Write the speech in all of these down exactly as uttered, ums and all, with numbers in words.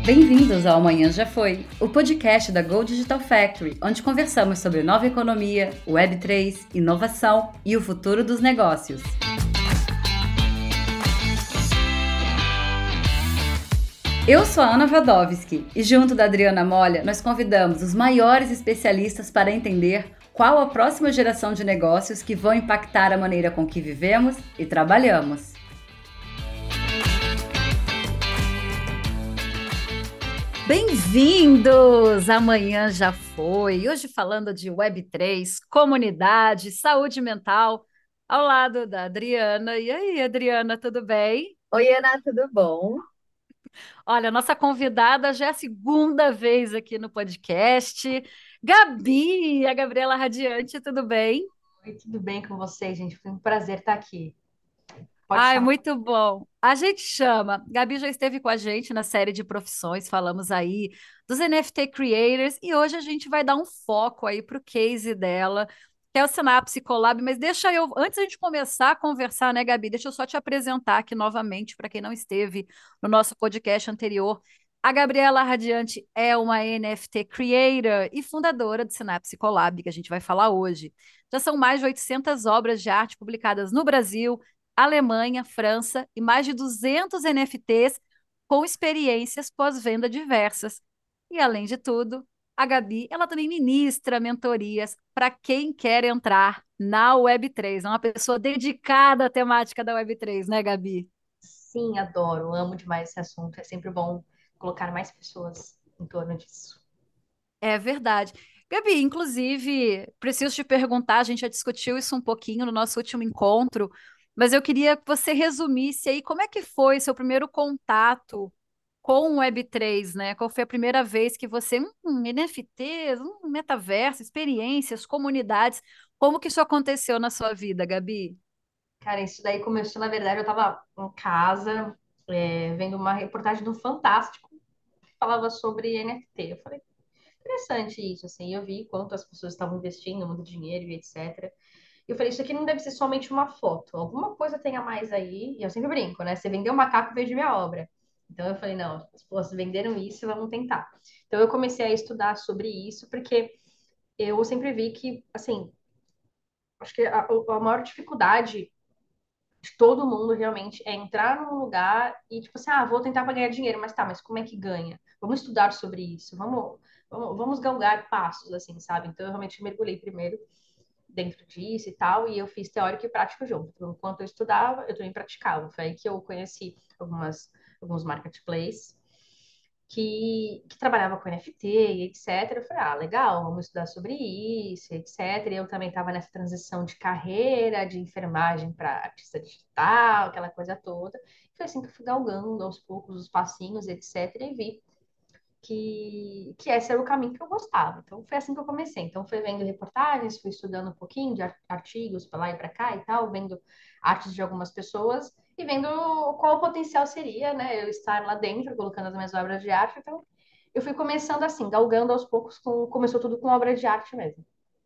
Bem-vindos ao Amanhã Já Foi, o podcast da Go Digital Factory, onde conversamos sobre nova economia, web três, inovação e o futuro dos negócios. Eu sou a Ana Wadowski e junto da Adriana Molha, nós convidamos os maiores especialistas para entender qual a próxima geração de negócios que vão impactar a maneira com que vivemos e trabalhamos. Bem-vindos! Amanhã já foi. Hoje falando de web três, comunidade, saúde mental, ao lado da Adriana. E aí, Adriana, tudo bem? Oi, Ana, tudo bom? Olha, nossa convidada já é a segunda vez aqui no podcast. Gabi, a Gabriela Radiante, tudo bem? Oi, tudo bem com vocês, gente? Foi um prazer estar aqui. Pode Ai, chamar. muito bom. A gente chama. Gabi já esteve com a gente na série de profissões, falamos aí dos N F T Creators e hoje a gente vai dar um foco aí para o case dela, que é o Synapse Collab. Mas deixa eu, antes da gente começar a conversar, né, Gabi? Deixa eu só te apresentar aqui novamente para quem não esteve no nosso podcast anterior. A Gabriela Radiante é uma N F T Creator e fundadora do Synapse Collab, que a gente vai falar hoje. Já são mais de oitocentas obras de arte publicadas no Brasil, Alemanha, França e mais de duzentos N F Ts com experiências pós-venda diversas. E além de tudo, a Gabi, ela também ministra mentorias para quem quer entrar na web três. É uma pessoa dedicada à temática da web três, né, Gabi? Sim, adoro, amo demais esse assunto. É sempre bom colocar mais pessoas em torno disso. É verdade. Gabi, inclusive, preciso te perguntar, a gente já discutiu isso um pouquinho no nosso último encontro, mas eu queria que você resumisse aí como é que foi seu primeiro contato com o web três, né? Qual foi a primeira vez que você, hum, N F Ts, um metaverso, experiências, comunidades, como que isso aconteceu na sua vida, Gabi? Cara, isso daí começou, na verdade, eu estava em casa, é, vendo uma reportagem do Fantástico que falava sobre N F T. Eu falei, interessante isso, assim. Eu vi quanto as pessoas estavam investindo, muito dinheiro e etcétera. E eu falei, isso aqui não deve ser somente uma foto. Alguma coisa tem a mais aí. E eu sempre brinco, né? Você vendeu um macaco, veja minha obra. Então eu falei, não, as pessoas venderam isso, vamos tentar. Então eu comecei a estudar sobre isso, porque eu sempre vi que, assim, acho que a, a maior dificuldade de todo mundo realmente é entrar num lugar e, tipo assim, ah, vou tentar para ganhar dinheiro, mas tá, mas como é que ganha? Vamos estudar sobre isso, vamos, vamos, vamos galgar passos, assim, sabe? Então eu realmente mergulhei primeiro dentro disso e tal, e eu fiz teórico e prático junto. Então, enquanto eu estudava, eu também praticava. Foi aí que eu conheci algumas, alguns marketplaces que, que trabalhava com N F T e etcétera. Eu falei, ah, legal, vamos estudar sobre isso, etcétera. E eu também estava nessa transição de carreira, de enfermagem para artista digital, aquela coisa toda. Foi assim que eu fui galgando aos poucos os passinhos, etcétera. E vi que, que esse era o caminho que eu gostava. Então, foi assim que eu comecei. Então, fui vendo reportagens, fui estudando um pouquinho de artigos para lá e para cá e tal, vendo artes de algumas pessoas e vendo qual o potencial seria, né, eu estar lá dentro, colocando as minhas obras de arte. Então, eu fui começando assim, galgando aos poucos, com, começou tudo com obra de arte mesmo.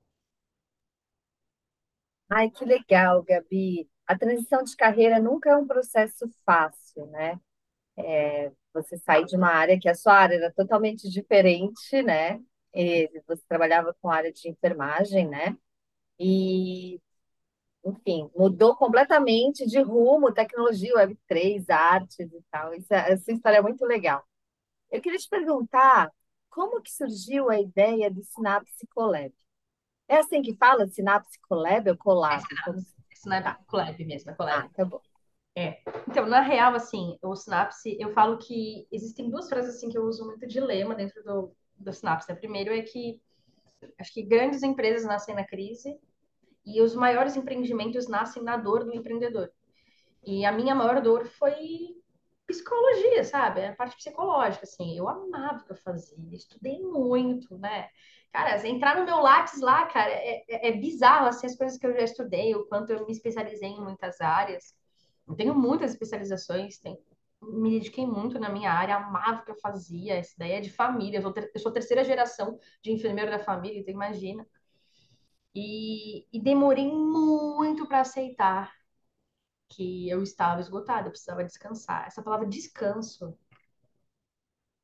Ai, que legal, Gabi. A transição de carreira nunca é um processo fácil, né? Você sair de uma área que a sua área era totalmente diferente, né? E você trabalhava com a área de enfermagem, né? E, enfim, mudou completamente de rumo, tecnologia, web três, artes e tal. Isso, é- essa história é muito legal. Eu queria te perguntar, como que surgiu a ideia do Synapse Collab? É assim que fala, Synapse Collab ou É Collab? Como... Synapse. Isso não é Tá. collab mesmo, é collab. Ah, tá bom. É. Então, na real, assim, o Synapse, eu falo que existem duas frases assim que eu uso muito de lema dentro do, do Synapse. A primeira é que acho que grandes empresas nascem na crise e os maiores empreendimentos nascem na dor do empreendedor. E a minha maior dor foi psicologia, sabe? A parte psicológica, assim. Eu amava o que eu fazia, estudei muito, né? Cara, entrar no meu Lattes lá, cara, é, é, é bizarro, assim, as coisas que eu já estudei, o quanto eu me especializei em muitas áreas. Eu tenho muitas especializações, tem, me dediquei muito na minha área, amava o que eu fazia, essa ideia é de família. Eu sou, ter, eu sou terceira geração de enfermeiro da família, então imagina. E, e demorei muito para aceitar que eu estava esgotada, eu precisava descansar. Essa palavra descanso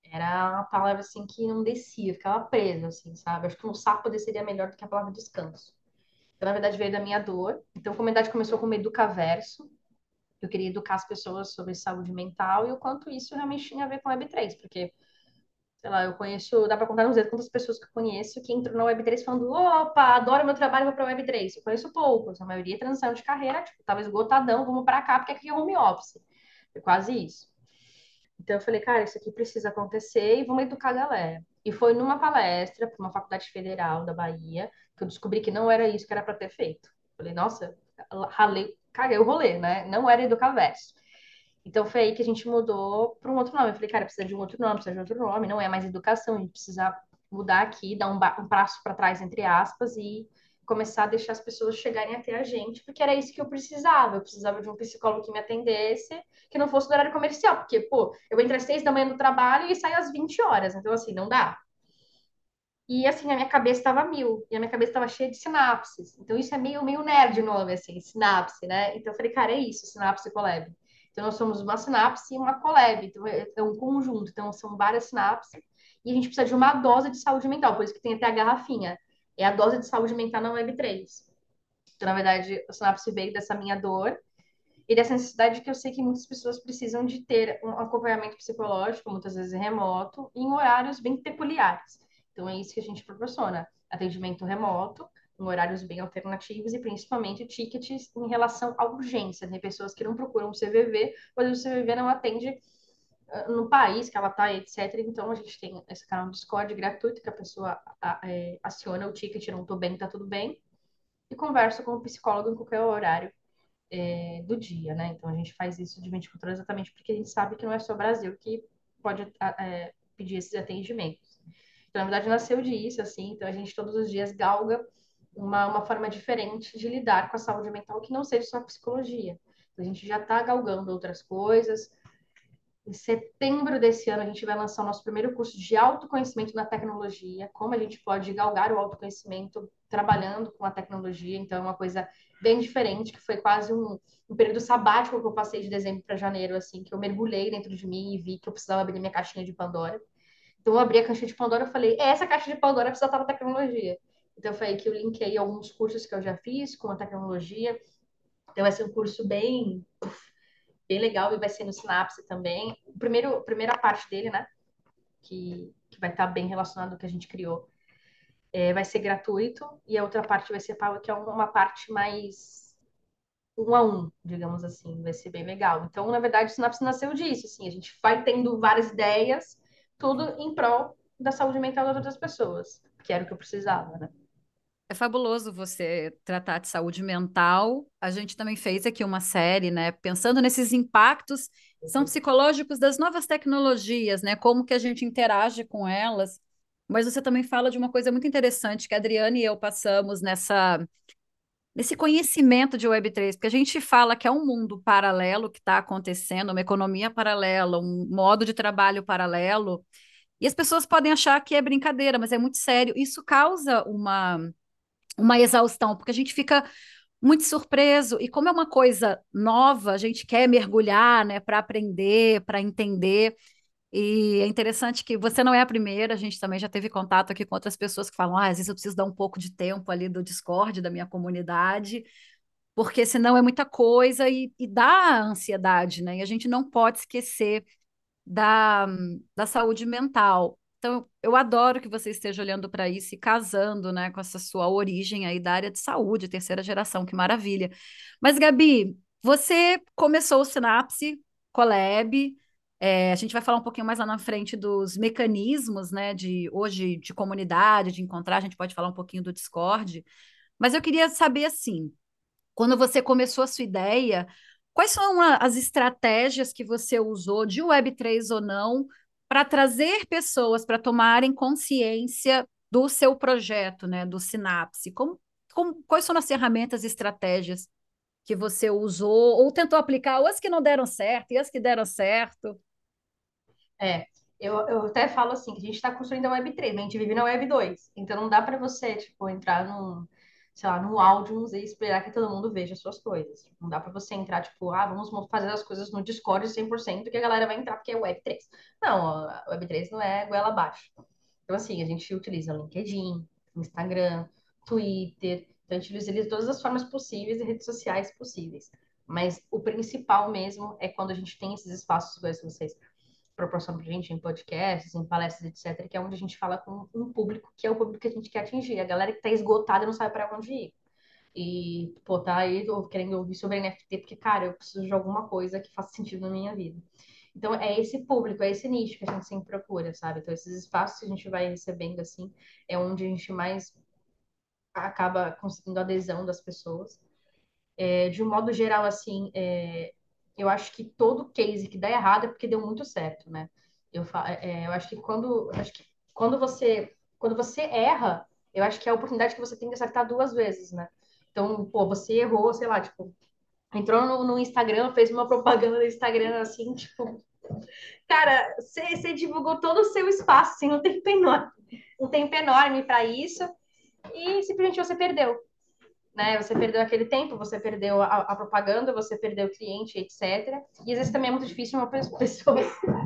Era uma palavra assim que não descia, ficava presa, assim, sabe? Acho que um sapo desceria melhor do que a palavra descanso. Então, na verdade, veio da minha dor. Então, a comunidade começou como educaverso. Eu queria educar as pessoas sobre saúde mental e o quanto isso realmente tinha a ver com a web três, porque, sei lá, eu conheço, dá pra contar nos dedos quantas pessoas que eu conheço que entram na web três falando, opa, adoro meu trabalho, vou pra web três. Eu conheço poucos, a maioria é transição de carreira, tipo, tava esgotadão, vamos pra cá, porque aqui é home office. É quase isso. Então eu falei, cara, isso aqui precisa acontecer e vamos educar a galera. E foi numa palestra para uma faculdade federal da Bahia que eu descobri que não era isso que era para ter feito. Falei, nossa, ralei, caguei o rolê, né? Não era Educaverso. Então foi aí que a gente mudou para um outro nome. Eu falei, cara, precisa de um outro nome, precisa de outro nome, não é mais educação, a gente precisa mudar aqui, dar um, um passo para trás, entre aspas, e começar a deixar as pessoas chegarem até a gente, porque era isso que eu precisava. Eu precisava de um psicólogo que me atendesse, que não fosse do horário comercial, porque, pô, eu entro às seis da manhã do trabalho e saio às vinte horas, então, assim, não dá. E assim, a minha cabeça estava mil, e a minha cabeça estava cheia de sinapses. Então, isso é meio, meio nerd o nome, assim, sinapse, né? Então, eu falei, cara, é isso, sinapse e collab. Então, nós somos uma sinapse e uma collab, então é, é um conjunto, então são várias sinapses, e a gente precisa de uma dose de saúde mental, por isso que tem até a garrafinha. É a dose de saúde mental na web três. Então, na verdade, o sinapse veio dessa minha dor, e dessa necessidade que eu sei que muitas pessoas precisam de ter um acompanhamento psicológico, muitas vezes remoto, em horários bem peculiares. Então, é isso que a gente proporciona: atendimento remoto, em horários bem alternativos e principalmente tickets em relação à urgência. Tem pessoas que não procuram o C V V, pois o C V V não atende uh, no país que ela está, etcétera. Então, a gente tem esse canal no Discord gratuito que a pessoa a, é, aciona o ticket, não estou bem, tá tudo bem, e conversa com o psicólogo em qualquer horário é, do dia, né? Então a gente faz isso de vinte e quatro horas exatamente porque a gente sabe que não é só o Brasil que pode é, pedir esses atendimentos. Então, na verdade, nasceu disso, assim, então a gente todos os dias galga uma, uma forma diferente de lidar com a saúde mental que não seja só a psicologia. Então, a gente já está galgando outras coisas. Em setembro desse ano, a gente vai lançar o nosso primeiro curso de autoconhecimento na tecnologia, como a gente pode galgar o autoconhecimento trabalhando com a tecnologia. Então, é uma coisa bem diferente, que foi quase um, um período sabático que eu passei de dezembro para janeiro, assim, que eu mergulhei dentro de mim e vi que eu precisava abrir minha caixinha de Pandora. Então, eu abri a caixinha de Pandora e falei, essa caixa de Pandora precisa estar na tecnologia. Então, foi aí que eu linkei alguns cursos que eu já fiz com a tecnologia. Então, vai ser um curso bem bem legal e vai ser no Synapse também. O primeiro, a primeira parte dele, né, que, que vai estar bem relacionado ao que a gente criou, é, vai ser gratuito e a outra parte vai ser paga, que é uma parte mais um a um, digamos assim, vai ser bem legal. Então, na verdade, o Synapse nasceu disso, assim, a gente vai tendo várias ideias, tudo em prol da saúde mental das outras pessoas, que era o que eu precisava, né? É fabuloso você tratar de saúde mental. A gente também fez aqui uma série, né, pensando nesses impactos que são psicológicos das novas tecnologias, né, como que a gente interage com elas. Mas você também fala de uma coisa muito interessante que a Adriane e eu passamos nessa nesse conhecimento de web três, porque a gente fala que é um mundo paralelo que está acontecendo, uma economia paralela, um modo de trabalho paralelo, e as pessoas podem achar que é brincadeira, mas é muito sério. Isso causa uma uma exaustão, porque a gente fica muito surpreso, e como é uma coisa nova, a gente quer mergulhar, né, para aprender, para entender, e é interessante que você não é a primeira, a gente também já teve contato aqui com outras pessoas que falam, ah, às vezes eu preciso dar um pouco de tempo ali do Discord, da minha comunidade, porque senão é muita coisa e, e dá ansiedade, né, e a gente não pode esquecer da, da saúde mental. Então, eu adoro que você esteja olhando para isso e casando, né, com essa sua origem aí da área de saúde, terceira geração, que maravilha. Mas, Gabi, você começou o Sinapse Collab, é, a gente vai falar um pouquinho mais lá na frente dos mecanismos, né, de hoje de comunidade, de encontrar, a gente pode falar um pouquinho do Discord, mas eu queria saber assim, quando você começou a sua ideia, quais são a- as estratégias que você usou, de web três ou não, para trazer pessoas para tomarem consciência do seu projeto, né, do Sinapse? Como, como- quais são as ferramentas e estratégias que você usou ou tentou aplicar, ou as que não deram certo e as que deram certo? É, eu, eu até falo assim, que a gente está construindo a web três, mas a gente vive na web dois, então não dá para você, tipo, entrar num sei lá, no Audience e esperar que todo mundo veja as suas coisas. Não dá para você entrar, tipo, ah, vamos fazer as coisas no Discord cem por cento que a galera vai entrar porque é web três. Não, a web três não é goela abaixo. Então, assim, a gente utiliza LinkedIn, Instagram, Twitter, então a gente utiliza todas as formas possíveis e redes sociais possíveis. Mas o principal mesmo é quando a gente tem esses espaços iguais que vocês proporcionam pra gente em podcasts, em palestras, etcétera, que é onde a gente fala com um público que é o público que a gente quer atingir. A galera que tá esgotada e não sabe para onde ir. E, pô, tá aí eu querendo ouvir sobre N F T, porque, cara, eu preciso de alguma coisa que faça sentido na minha vida. Então, é esse público, é esse nicho que a gente sempre procura, sabe? Então, esses espaços que a gente vai recebendo, assim, é onde a gente mais acaba conseguindo adesão das pessoas. É, de um modo geral, assim, é, eu acho que todo case que dá errado é porque deu muito certo, né? Eu, fa- é, eu acho que quando, eu acho que quando você, quando você erra, eu acho que é a oportunidade que você tem de acertar duas vezes, né? Então, pô, você errou, sei lá, tipo, entrou no, no Instagram, fez uma propaganda no Instagram, assim, tipo, cara, você, você divulgou todo o seu espaço, assim, um tempo enorme, um tempo enorme para isso, e simplesmente você perdeu, né? Você perdeu aquele tempo, você perdeu a, a propaganda, você perdeu o cliente, etcétera. E às vezes também é muito difícil uma pessoa, pessoa,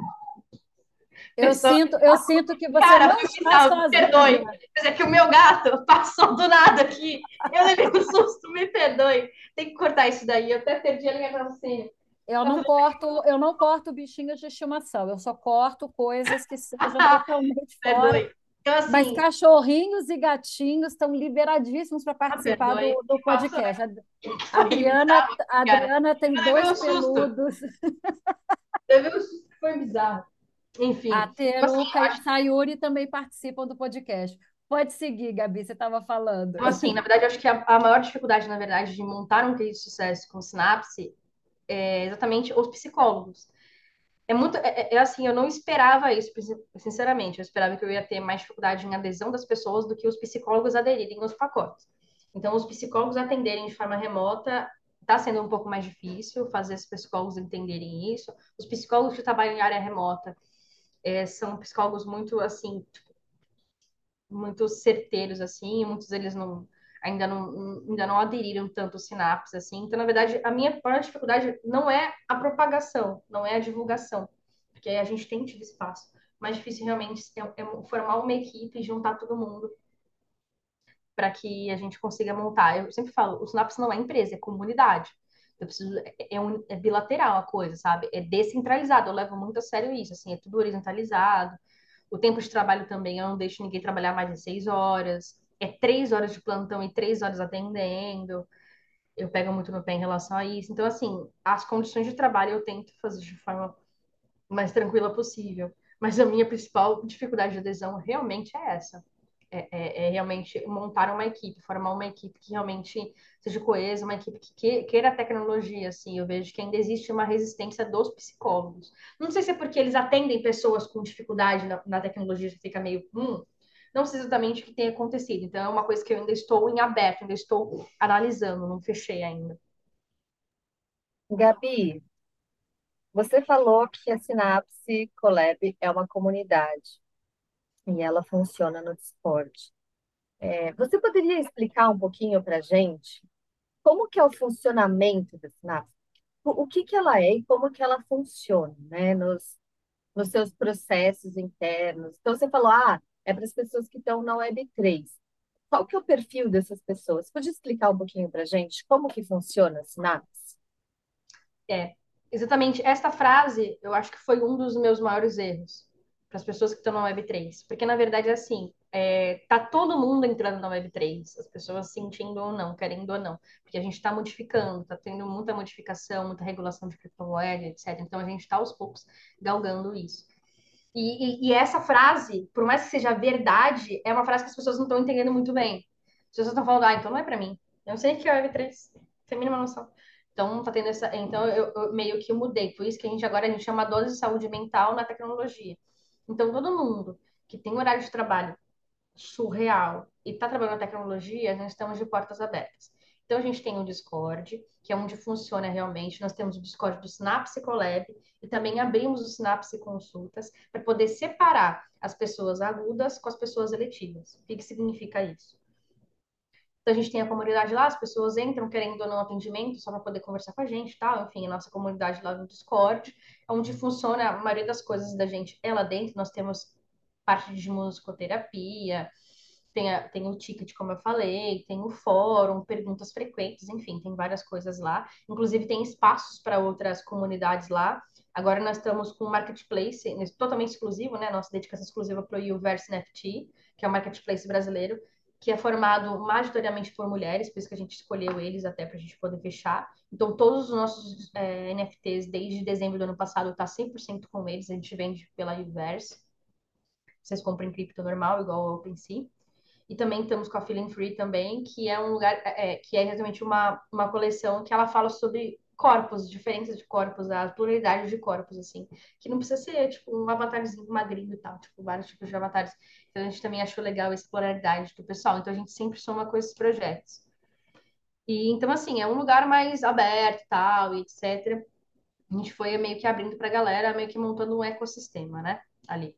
Eu pessoa sinto, eu sinto que você cara, não foi está bizarro, me perdoe. sozinha. Mas é que o meu gato passou do nada aqui. Eu levei um susto, me perdoe. Tem que cortar isso daí. Eu até perdi a linha de raciocínio. Eu Tá não tudo corto, eu não corto bichinhos de estimação, eu só corto coisas que sejam totalmente fora. perdoe. Então, Mas assim, cachorrinhos e gatinhos estão liberadíssimos para ah, participar perdoe. do, do Que faço, né? podcast. A a Foi Adriana, bizarro, a cara. Adriana tem Eu levei dois um susto. peludos, Levei um susto que foi bizarro. a Enfim, tipo assim, Teruca e a Sayuri também participam do podcast. Pode seguir, Gabi, você estava falando. então, assim, na verdade, eu acho que a, a maior dificuldade, na verdade, de montar um case de sucesso com Sinapse é exatamente os psicólogos. É muito, é, é- é assim, eu não esperava isso, sinceramente. Eu esperava que eu ia ter mais dificuldade em adesão das pessoas do que os psicólogos aderirem aos pacotes. Então, os psicólogos atenderem de forma remota está sendo um pouco mais difícil fazer os psicólogos entenderem isso. Os psicólogos que trabalham em área remota é, são psicólogos muito, assim, muito certeiros assim, e muitos deles não ainda não ainda não aderiram tanto aos sinapses assim. Então, na verdade, a minha maior dificuldade não é a propagação, não é a divulgação, porque aí a gente tem tido espaço. O mais difícil realmente é, é formar uma equipe e juntar todo mundo para que a gente consiga montar. Eu sempre falo, o Synapse não é empresa, é comunidade. Eu preciso, é, é um- é bilateral a coisa, sabe? É descentralizado. Eu levo muito a sério isso, assim, é tudo horizontalizado. O tempo de trabalho também, eu não deixo ninguém trabalhar mais de seis horas. É três horas de plantão e três horas atendendo. Eu pego muito no pé em relação a isso. Então, assim, as condições de trabalho eu tento fazer de forma mais tranquila possível. Mas a minha principal dificuldade de adesão realmente é essa. É, é, é realmente montar uma equipe, formar uma equipe que realmente seja coesa, uma equipe que, que queira a tecnologia, assim. Eu vejo que ainda existe uma resistência dos psicólogos. Não sei se é porque eles atendem pessoas com dificuldade na, na tecnologia, que fica meio, hum, não sei exatamente o que tem acontecido. Então, é uma coisa que eu ainda estou em aberto, ainda estou analisando, não fechei ainda. Gabi, você falou que a Sinapse Collab é uma comunidade e ela funciona no Discord. É, você poderia explicar um pouquinho para a gente como que é o funcionamento da Sinapse? O, o que que ela é e como que ela funciona, né, nos, nos seus processos internos? Então, você falou, ah, é para as pessoas que estão na web três. Qual que é o perfil dessas pessoas? Pode explicar um pouquinho para a gente como que funciona a Sinapse? É, exatamente esta frase, eu acho que foi um dos meus maiores erros para as pessoas que estão na web três. Porque, na verdade, é assim, é, tá todo mundo entrando na web três, as pessoas sentindo ou não, querendo ou não. Porque a gente está modificando, está tendo muita modificação, muita regulação de criptomoeda, etcétera. Então, a gente está, aos poucos, galgando isso. E, e, e essa frase, por mais que seja verdade, é uma frase que as pessoas não estão entendendo muito bem. As pessoas estão falando, ah, então não é para mim. Eu não sei o que é web três, não tenho a mínima noção. Então, tá tendo essa. Então, eu, eu meio que mudei. Por isso que a gente agora a gente chama dose de saúde mental na tecnologia. Então, todo mundo que tem um horário de trabalho surreal e está trabalhando na tecnologia, nós estamos de portas abertas. Então, a gente tem o Discord, que é onde funciona realmente. Nós temos o Discord do Synapse Collab e também abrimos o Synapse Consultas para poder separar as pessoas agudas com as pessoas eletivas. O que que significa isso? Então a gente tem a comunidade lá, as pessoas entram querendo ou não atendimento só para poder conversar com a gente, e tal. Enfim, a nossa comunidade lá no Discord, onde funciona a maioria das coisas da gente é lá dentro. Nós temos parte de musicoterapia, tem, a, tem o ticket, como eu falei, tem o fórum, perguntas frequentes, enfim, tem várias coisas lá. Inclusive, tem espaços para outras comunidades lá. Agora nós estamos com um marketplace né, totalmente exclusivo, né? Nossa dedicação exclusiva para o Uverse N F T, que é o marketplace brasileiro, que é formado majoritariamente por mulheres, por isso que a gente escolheu eles até para a gente poder fechar. Então, todos os nossos é, N F Ts, desde dezembro do ano passado, está cem por cento com eles, a gente vende pela Uverse. Vocês compram em cripto normal, igual ao OpenSea. E também estamos com a Feeling Free também, que é um lugar, é, que é exatamente uma, uma coleção que ela fala sobre corpos, diferenças de corpos, a pluralidade de corpos, assim, que não precisa ser, tipo, um avatarzinho magrinho e tal, tipo, vários tipos de avatares. Então, a gente também achou legal essa pluralidade do pessoal, então a gente sempre soma com esses projetos. E, então, assim, é um lugar mais aberto e tal, e etcétera. A gente foi meio que abrindo pra galera, meio que montando um ecossistema, né, ali.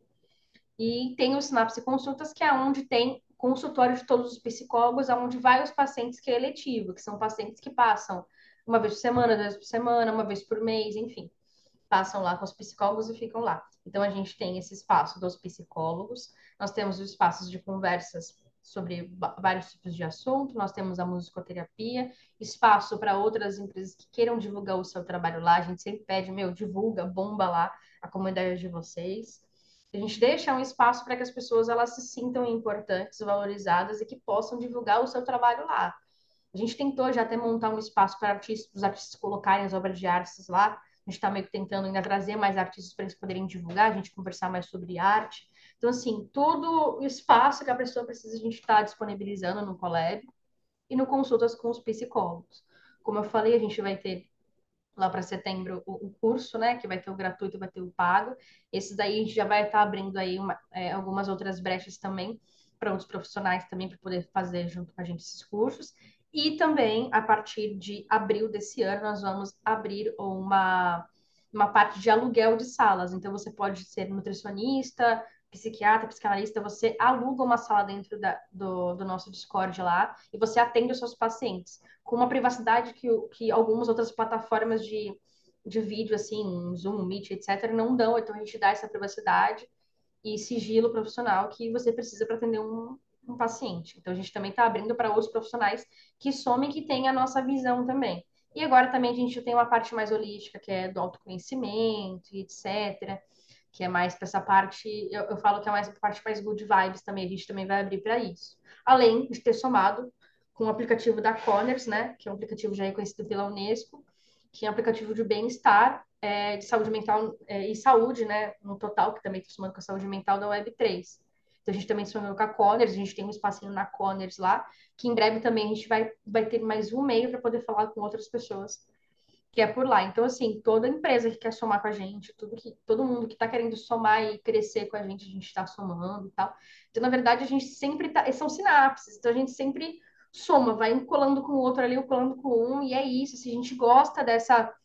E tem o Sinapse Consultas, que é onde tem consultório de todos os psicólogos, onde vai os pacientes que é eletivo, que são pacientes que passam uma vez por semana, duas vezes por semana, uma vez por mês, enfim. Passam lá com os psicólogos e ficam lá. Então, a gente tem esse espaço dos psicólogos, nós temos os espaços de conversas sobre vários tipos de assunto, nós temos a musicoterapia, espaço para outras empresas que queiram divulgar o seu trabalho lá, a gente sempre pede, meu, divulga, bomba lá a comunidade de vocês. A gente deixa um espaço para que as pessoas elas se sintam importantes, valorizadas e que possam divulgar o seu trabalho lá. A gente tentou já até montar um espaço para artistas, os artistas colocarem as obras de artes lá. A gente está meio que tentando ainda trazer mais artistas para eles poderem divulgar, a gente conversar mais sobre arte. Então, assim, todo o espaço que a pessoa precisa, a gente está disponibilizando no Colab e no Consultas com os Psicólogos. Como eu falei, a gente vai ter lá para setembro o, o, curso, né? Que vai ter o gratuito, vai ter o pago. Esses daí a gente já vai estar tá abrindo aí uma, é, algumas outras brechas também para outros profissionais também para poder fazer junto com a gente esses cursos. E também, a partir de abril desse ano, nós vamos abrir uma, uma parte de aluguel de salas. Então, você pode ser nutricionista, psiquiatra, psicanalista, você aluga uma sala dentro da, do, do nosso Discord lá e você atende os seus pacientes com uma privacidade que, que algumas outras plataformas de, de vídeo, assim, Zoom, Meet, etcétera, não dão. Então, a gente dá essa privacidade e sigilo profissional que você precisa para atender um, um paciente. Então, a gente também está abrindo para outros profissionais que somem, que têm a nossa visão também. E agora também a gente tem uma parte mais holística, que é do autoconhecimento, etcétera, que é mais para essa parte, eu, eu falo que é mais a parte mais good vibes também, a gente também vai abrir para isso. Além de ter somado com o aplicativo da Conners, né, que é um aplicativo já reconhecido pela Unesco, que é um aplicativo de bem-estar, é, de saúde mental é, e saúde, né, no total, que também está somando com a saúde mental da web três. Então, a gente também somou com a Conners, a gente tem um espacinho na Conners lá, que em breve também a gente vai, vai ter mais um meio para poder falar com outras pessoas, que é por lá. Então, assim, toda empresa que quer somar com a gente, tudo que, todo mundo que está querendo somar e crescer com a gente, a gente está somando e tal. Então, na verdade, a gente sempre tá, são sinapses, então a gente sempre soma, vai um colando com o outro ali, um colando com um, e é isso. Se a gente gosta dessa,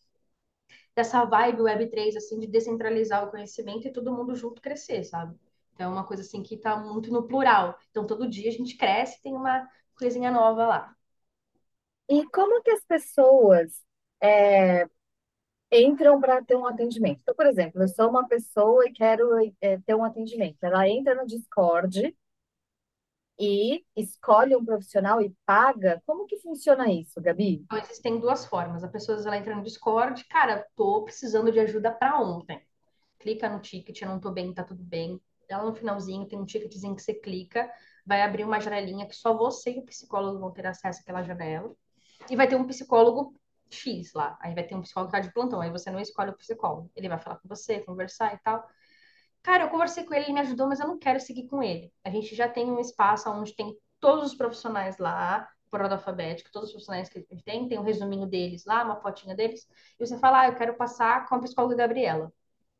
dessa vibe web três assim, de descentralizar o conhecimento e todo mundo junto crescer, sabe? Então, é uma coisa assim que tá muito no plural. Então, todo dia a gente cresce e tem uma coisinha nova lá. E como que as pessoas é, entram para ter um atendimento? Então, por exemplo, eu sou uma pessoa e quero é, ter um atendimento. Ela entra no Discord e escolhe um profissional e paga. Como que funciona isso, Gabi? Então, existem duas formas. A pessoa ela entra no Discord, cara, tô precisando de ajuda para ontem. Clica no ticket, eu não tô bem, tá tudo bem. Ela no finalzinho tem um ticketzinho que você clica, vai abrir uma janelinha que só você e o psicólogo vão ter acesso àquela janela. E vai ter um psicólogo X lá. Aí vai ter um psicólogo que tá de plantão. Aí você não escolhe o psicólogo. Ele vai falar com você, conversar e tal. Cara, eu conversei com ele, ele me ajudou, mas eu não quero seguir com ele. A gente já tem um espaço onde tem todos os profissionais lá, por ordem alfabética, todos os profissionais que a gente tem, tem um resuminho deles lá, uma fotinha deles, e você fala, ah, eu quero passar com a psicóloga Gabriela.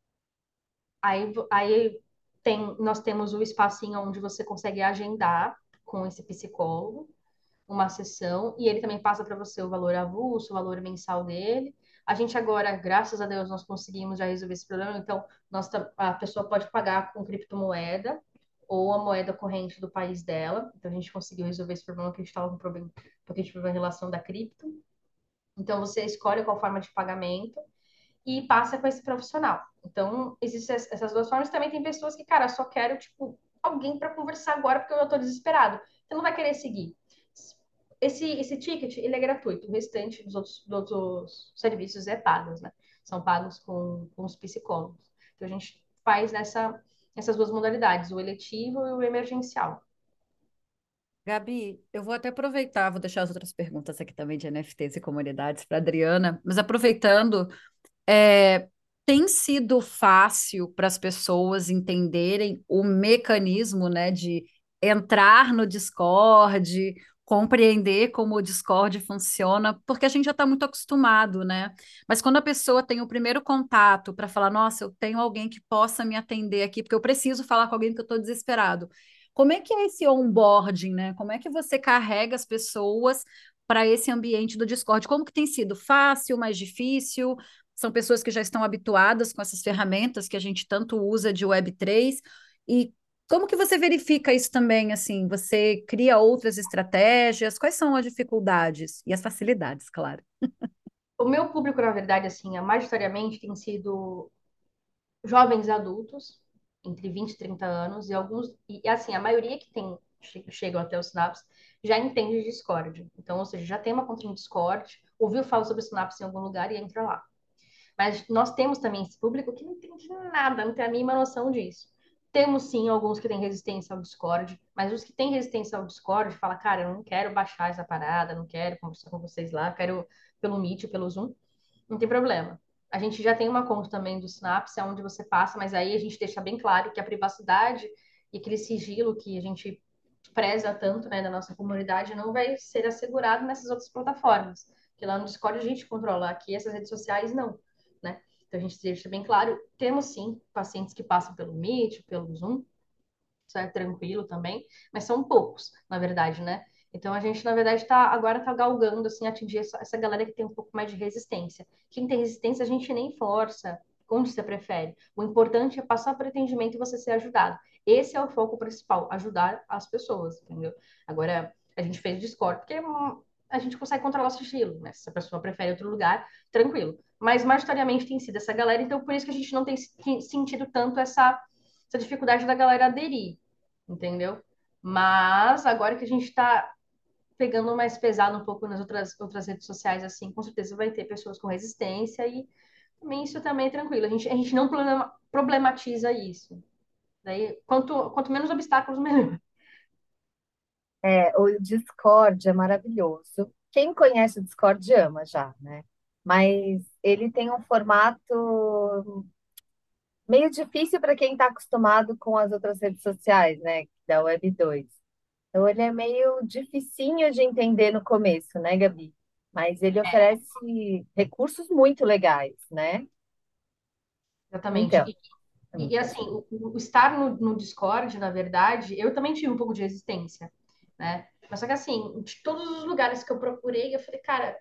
Aí, aí tem, nós temos o espacinho onde você consegue agendar com esse psicólogo uma sessão e ele também passa para você o valor avulso, o valor mensal dele. A gente agora, graças a Deus, nós conseguimos já resolver esse problema. Então, nós, a pessoa pode pagar com criptomoeda ou a moeda corrente do país dela. Então a gente conseguiu resolver esse problema que a gente estava com problema, porque a gente teve uma relação da cripto. Então você escolhe qual forma de pagamento e passa com esse profissional. Então, existem essas duas formas. Também tem pessoas que, cara, só quero, tipo, alguém para conversar agora porque eu tô desesperado. Você não vai querer seguir. Esse, esse ticket, ele é gratuito. O restante dos outros, dos outros serviços é pagos, né? São pagos com, com os psicólogos. Então, a gente faz nessa, nessas duas modalidades, o eletivo e o emergencial. Gabi, eu vou até aproveitar, vou deixar as outras perguntas aqui também de N F Ts e comunidades para Adriana, mas aproveitando, é, tem sido fácil para as pessoas entenderem o mecanismo, né, de entrar no Discord, compreender como o Discord funciona, porque a gente já está muito acostumado, né? Mas quando a pessoa tem o primeiro contato para falar, nossa, eu tenho alguém que possa me atender aqui, porque eu preciso falar com alguém que eu estou desesperado. Como é que é esse onboarding, né? Como é que você carrega as pessoas para esse ambiente do Discord? Como que tem sido? Fácil, mais difícil? São pessoas que já estão habituadas com essas ferramentas que a gente tanto usa de web três. E como que você verifica isso também, assim? Você cria outras estratégias? Quais são as dificuldades e as facilidades, claro? O meu público, na verdade, assim, é, majoritariamente tem sido jovens adultos, entre vinte e trinta anos, e alguns, e assim, a maioria que tem, che- chegam até o Synapse, já entende de Discord. Então, ou seja, já tem uma conta no Discord, ouviu falar sobre o Synapse em algum lugar e entra lá. Mas nós temos também esse público que não entende nada, não tem a mínima noção disso. Temos sim alguns que têm resistência ao Discord, mas os que têm resistência ao Discord falam, cara, eu não quero baixar essa parada, não quero conversar com vocês lá, quero pelo Meet, pelo Zoom. Não tem problema. A gente já tem uma conta também do Synapse, onde você passa, mas aí a gente deixa bem claro que a privacidade e aquele sigilo que a gente preza tanto, né, da nossa comunidade não vai ser assegurado nessas outras plataformas. Que lá no Discord a gente controla, aqui essas redes sociais não, né? Então a gente deixa bem claro, temos sim pacientes que passam pelo Meet, pelo Zoom, isso é tranquilo também, mas são poucos, na verdade, né? Então a gente, na verdade, tá, agora tá galgando assim, atingir essa, essa galera que tem um pouco mais de resistência. Quem tem resistência, a gente nem força, onde você prefere. O importante é passar por atendimento e você ser ajudado. Esse é o foco principal, ajudar as pessoas, entendeu? Agora, a gente fez o Discord porque hum, a gente consegue controlar o sigilo, né? Se a pessoa prefere outro lugar, tranquilo. Mas majoritariamente tem sido essa galera, então por isso que a gente não tem sentido tanto essa, essa dificuldade da galera aderir, entendeu? Mas agora que a gente está pegando mais pesado um pouco nas outras, outras redes sociais, assim, com certeza vai ter pessoas com resistência e também isso também é tranquilo. A gente, a gente não problema- problematiza isso. Daí, quanto, quanto menos obstáculos, melhor. É, o Discord é maravilhoso. Quem conhece o Discord ama já, né? Mas ele tem um formato meio difícil para quem está acostumado com as outras redes sociais, né? Da Web dois. Então ele é meio dificinho de entender no começo, né, Gabi? Mas ele oferece recursos muito legais, né? Exatamente. Então, E, e, assim, o, o estar no, no Discord, na verdade, eu também tive um pouco de resistência, né? Mas só que assim, de todos os lugares que eu procurei, eu falei, cara,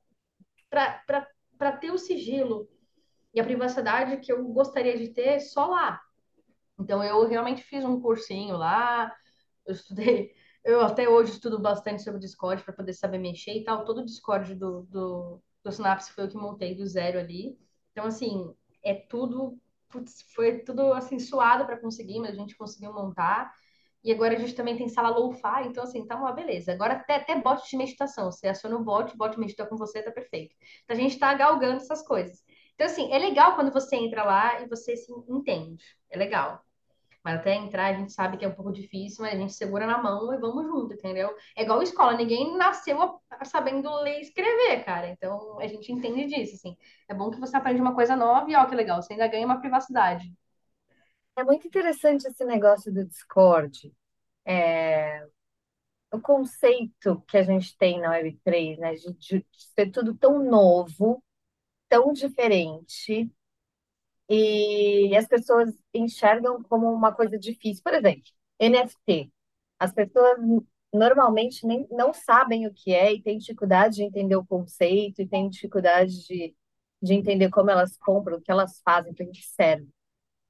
para ter o sigilo e a privacidade que eu gostaria de ter, só lá. Então, eu realmente fiz um cursinho lá, eu estudei, eu até hoje estudo bastante sobre o Discord para poder saber mexer e tal. Todo o Discord do, do, do Synapse foi eu que montei do zero ali. Então, assim, é tudo, putz, foi tudo assim, suado para conseguir, mas a gente conseguiu montar. E agora a gente também tem sala lo-fi, então assim, tá uma beleza. Agora até, até bot de meditação. Você aciona o bot, o bot medita com você, tá perfeito. Então a gente tá galgando essas coisas. Então, assim, é legal quando você entra lá e você se entende. É legal. Mas até entrar, a gente sabe que é um pouco difícil, mas a gente segura na mão e vamos junto, entendeu? É igual escola, ninguém nasceu a- sabendo ler e escrever, cara. Então a gente entende disso, assim. É bom que você aprende uma coisa nova e, ó, que legal, você ainda ganha uma privacidade. é muito interessante esse negócio do Discord. É, o conceito que a gente tem na web três, né, de, de ser tudo tão novo, tão diferente, e as pessoas enxergam como uma coisa difícil. Por exemplo, N F T. As pessoas normalmente nem, não sabem o que é e têm dificuldade de entender o conceito e têm dificuldade de, de entender como elas compram, o que elas fazem, para que serve.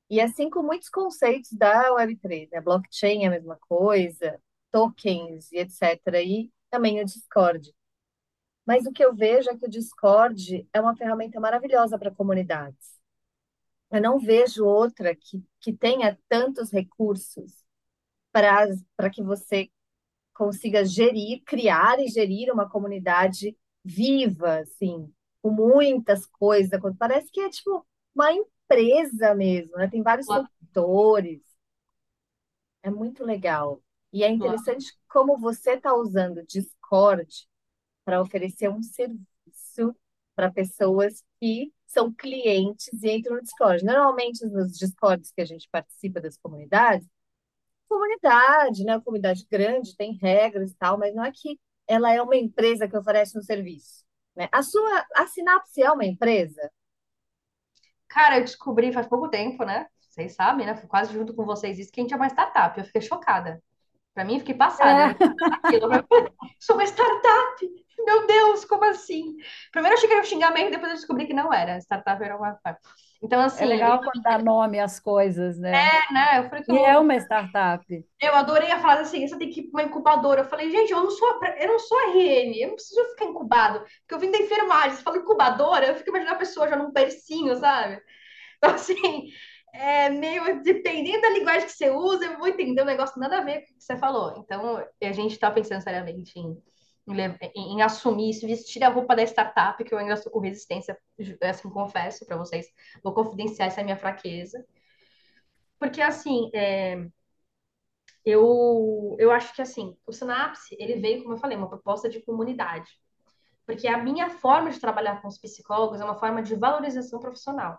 E assim com muitos conceitos da web três, né? Blockchain é a mesma coisa, tokens e etcétera. E também o Discord. Mas o que eu vejo é que o Discord é uma ferramenta maravilhosa para comunidades. Eu não vejo outra que, que tenha tantos recursos para para que você consiga gerir, criar e gerir uma comunidade viva, assim, com muitas coisas. Parece que é tipo uma empresa mesmo, né? Tem vários Lá- setores, é muito legal. E é lá- interessante como você está usando o Discord para oferecer um serviço para pessoas que são clientes e entram no Discord. Normalmente, nos Discords que a gente participa das comunidades, comunidade, né? Uma comunidade grande, tem regras e tal, mas não é que ela é uma empresa que oferece um serviço, né? A sua, a Sinapse é uma empresa? Cara, eu descobri faz pouco tempo, né? Vocês sabem, né? Fui quase junto com vocês isso, que a gente é uma startup. Eu fiquei chocada. Pra mim, fiquei passada. Eu É, não acreditava naquilo. Eu falei, sou uma startup! Meu Deus, como assim? Primeiro eu achei que era um xingamento, depois eu descobri que não era. Startup era uma. Então, é assim, legal quando dá nome às coisas, né? é, né? Eu falei que E é louco. uma startup. Eu adorei a frase assim: você tem que ir para uma incubadora. Eu falei, gente, eu não sou, eu não sou R N, eu não preciso ficar incubado, porque eu vim da enfermagem. Você fala incubadora, eu fico imaginando a pessoa já num bercinho, sabe? Então, assim, é meio dependendo da linguagem que você usa, eu vou entender um negócio nada a ver com o que você falou. Então, a gente está pensando seriamente em, em, le- em- em assumir isso, vestir a roupa da startup, que eu ainda estou com resistência, assim, confesso para vocês. Vou confidenciar essa minha fraqueza. Porque, assim, é, eu, eu acho que, assim, o Synapse, ele veio, como eu falei, uma proposta de comunidade. Porque a minha forma de trabalhar com os psicólogos é uma forma de valorização profissional.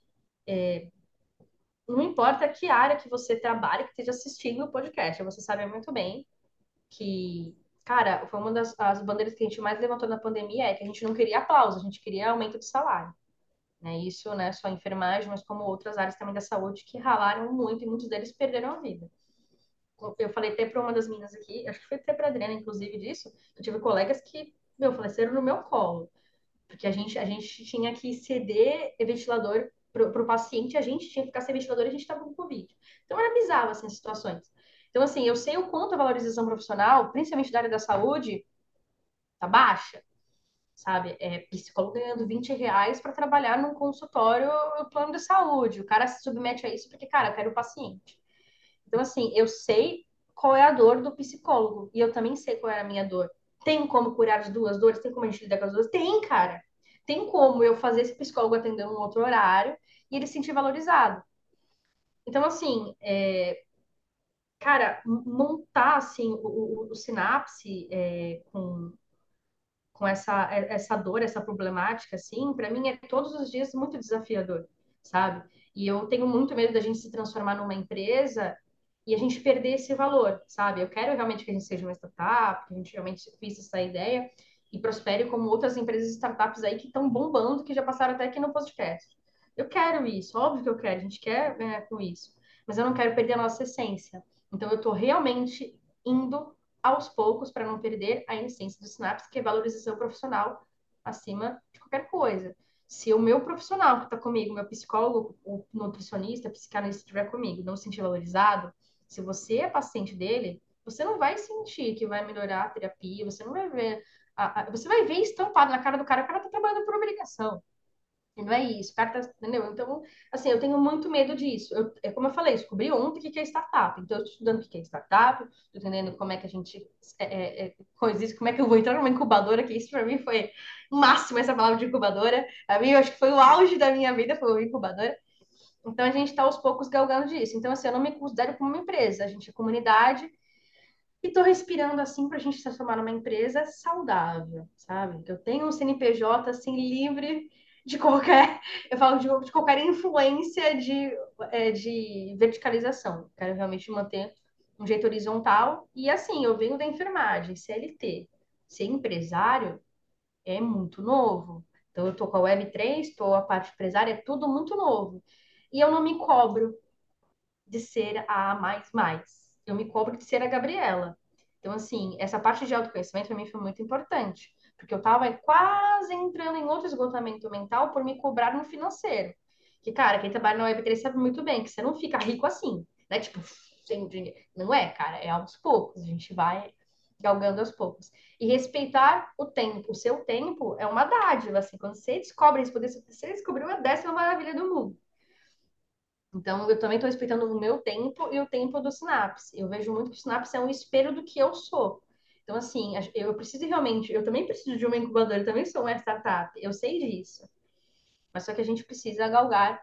Não importa que área que você trabalhe, que esteja assistindo o podcast, você sabe muito bem que, cara, foi uma das as bandeiras que a gente mais levantou na pandemia é que a gente não queria aplauso, a gente queria aumento de salário. Né? Isso, né, só a enfermagem, mas como outras áreas também da saúde que ralaram muito e muitos deles perderam a vida. Eu falei até para uma das meninas aqui, acho que foi até para a Adriana, inclusive, disso, que eu tive colegas que, meu, faleceram no meu colo. Porque a gente, a gente tinha que ceder ventilador para o paciente, a gente tinha que ficar sem ventilador e a gente estava com Covid. Então era bizarro, assim, as situações. Então, assim, eu sei o quanto a valorização profissional, principalmente da área da saúde, tá baixa, sabe? É psicólogo ganhando vinte reais para trabalhar num consultório plano de saúde. O cara se submete a isso porque, cara, eu quero o paciente. Então, assim, eu sei qual é a dor do psicólogo e eu também sei qual é a minha dor. Tem como curar as duas dores? Tem como a gente lidar com as duas? Tem, cara. Tem como eu fazer esse psicólogo atender um outro horário e ele se sentir valorizado. Então, assim, é, cara, montar assim o, o, o sinapse é, com, com essa, essa dor, essa problemática, assim, para mim é todos os dias muito desafiador, sabe? E eu tenho muito medo da gente se transformar numa empresa e a gente perder esse valor, sabe? Eu quero realmente que a gente seja uma startup, que a gente realmente vista essa ideia e prospere como outras empresas e startups aí que estão bombando, que já passaram até aqui no podcast. Eu quero isso, óbvio que eu quero, a gente quer ganhar com isso, mas eu não quero perder a nossa essência. Então, eu estou realmente indo aos poucos para não perder a essência do Synapse, que é valorização profissional acima de qualquer coisa. Se o meu profissional que está comigo, meu psicólogo, o nutricionista, psicanalista estiver comigo, não se sentir valorizado, se você é paciente dele, você não vai sentir que vai melhorar a terapia, você não vai ver. A, a, você vai ver estampado na cara do cara, o cara tá trabalhando por obrigação. E não é isso, o cara tá, entendeu? Então, assim, eu tenho muito medo disso. Eu, é como eu falei, descobri ontem o que é startup. Então, eu estou estudando o que é startup, estou entendendo como é que a gente é, é, é, coisa isso, como é que eu vou entrar numa incubadora, que isso para mim foi o máximo, essa palavra de incubadora. A mim, eu acho que foi o auge da minha vida, foi o incubadora. Então, a gente está aos poucos galgando disso. Então, assim, eu não me considero como uma empresa, a gente é comunidade, e tô respirando assim para a gente se transformar numa empresa saudável, sabe? Eu tenho um C N P J assim livre de qualquer, eu falo de, de qualquer influência de, é, de verticalização. Quero realmente manter um jeito horizontal. E assim, eu venho da enfermagem, C L T. Ser empresário é muito novo. Então, eu tô com a web três, tô a parte empresária, é tudo muito novo. E eu não me cobro de ser a mais mais. Eu me cobro de ser a Gabriela. Então, assim, essa parte de autoconhecimento para mim foi muito importante, porque eu estava quase entrando em outro esgotamento mental por me cobrar no financeiro. Que, cara, quem trabalha na web três sabe muito bem que você não fica rico assim, né? Tipo, sem dinheiro. Não é, cara, é aos poucos. A gente vai galgando aos poucos. E respeitar o tempo, o seu tempo é uma dádiva, assim. Quando você descobre isso, poder, você descobriu a décima maravilha do mundo. Então, eu também estou respeitando o meu tempo e o tempo do Synapse. Eu vejo muito que o Synapse é um espelho do que eu sou. Então, assim, eu preciso realmente, eu também preciso de uma incubadora, eu também sou uma startup, eu sei disso. Mas só que a gente precisa galgar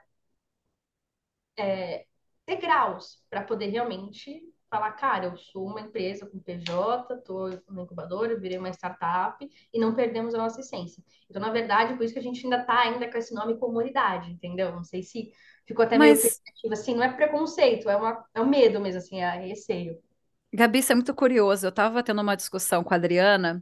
degraus para poder realmente falar, cara, eu sou uma empresa com P J, estou na incubadora, eu virei uma startup e não perdemos a nossa essência. Então, na verdade, por isso que a gente ainda está ainda com esse nome comunidade, entendeu? Não sei se ficou até meio Mas, pensativo, assim, não é preconceito, é, uma, é um medo mesmo, assim, é receio. Gabi, isso é muito curioso. Eu estava tendo uma discussão com a Adriana,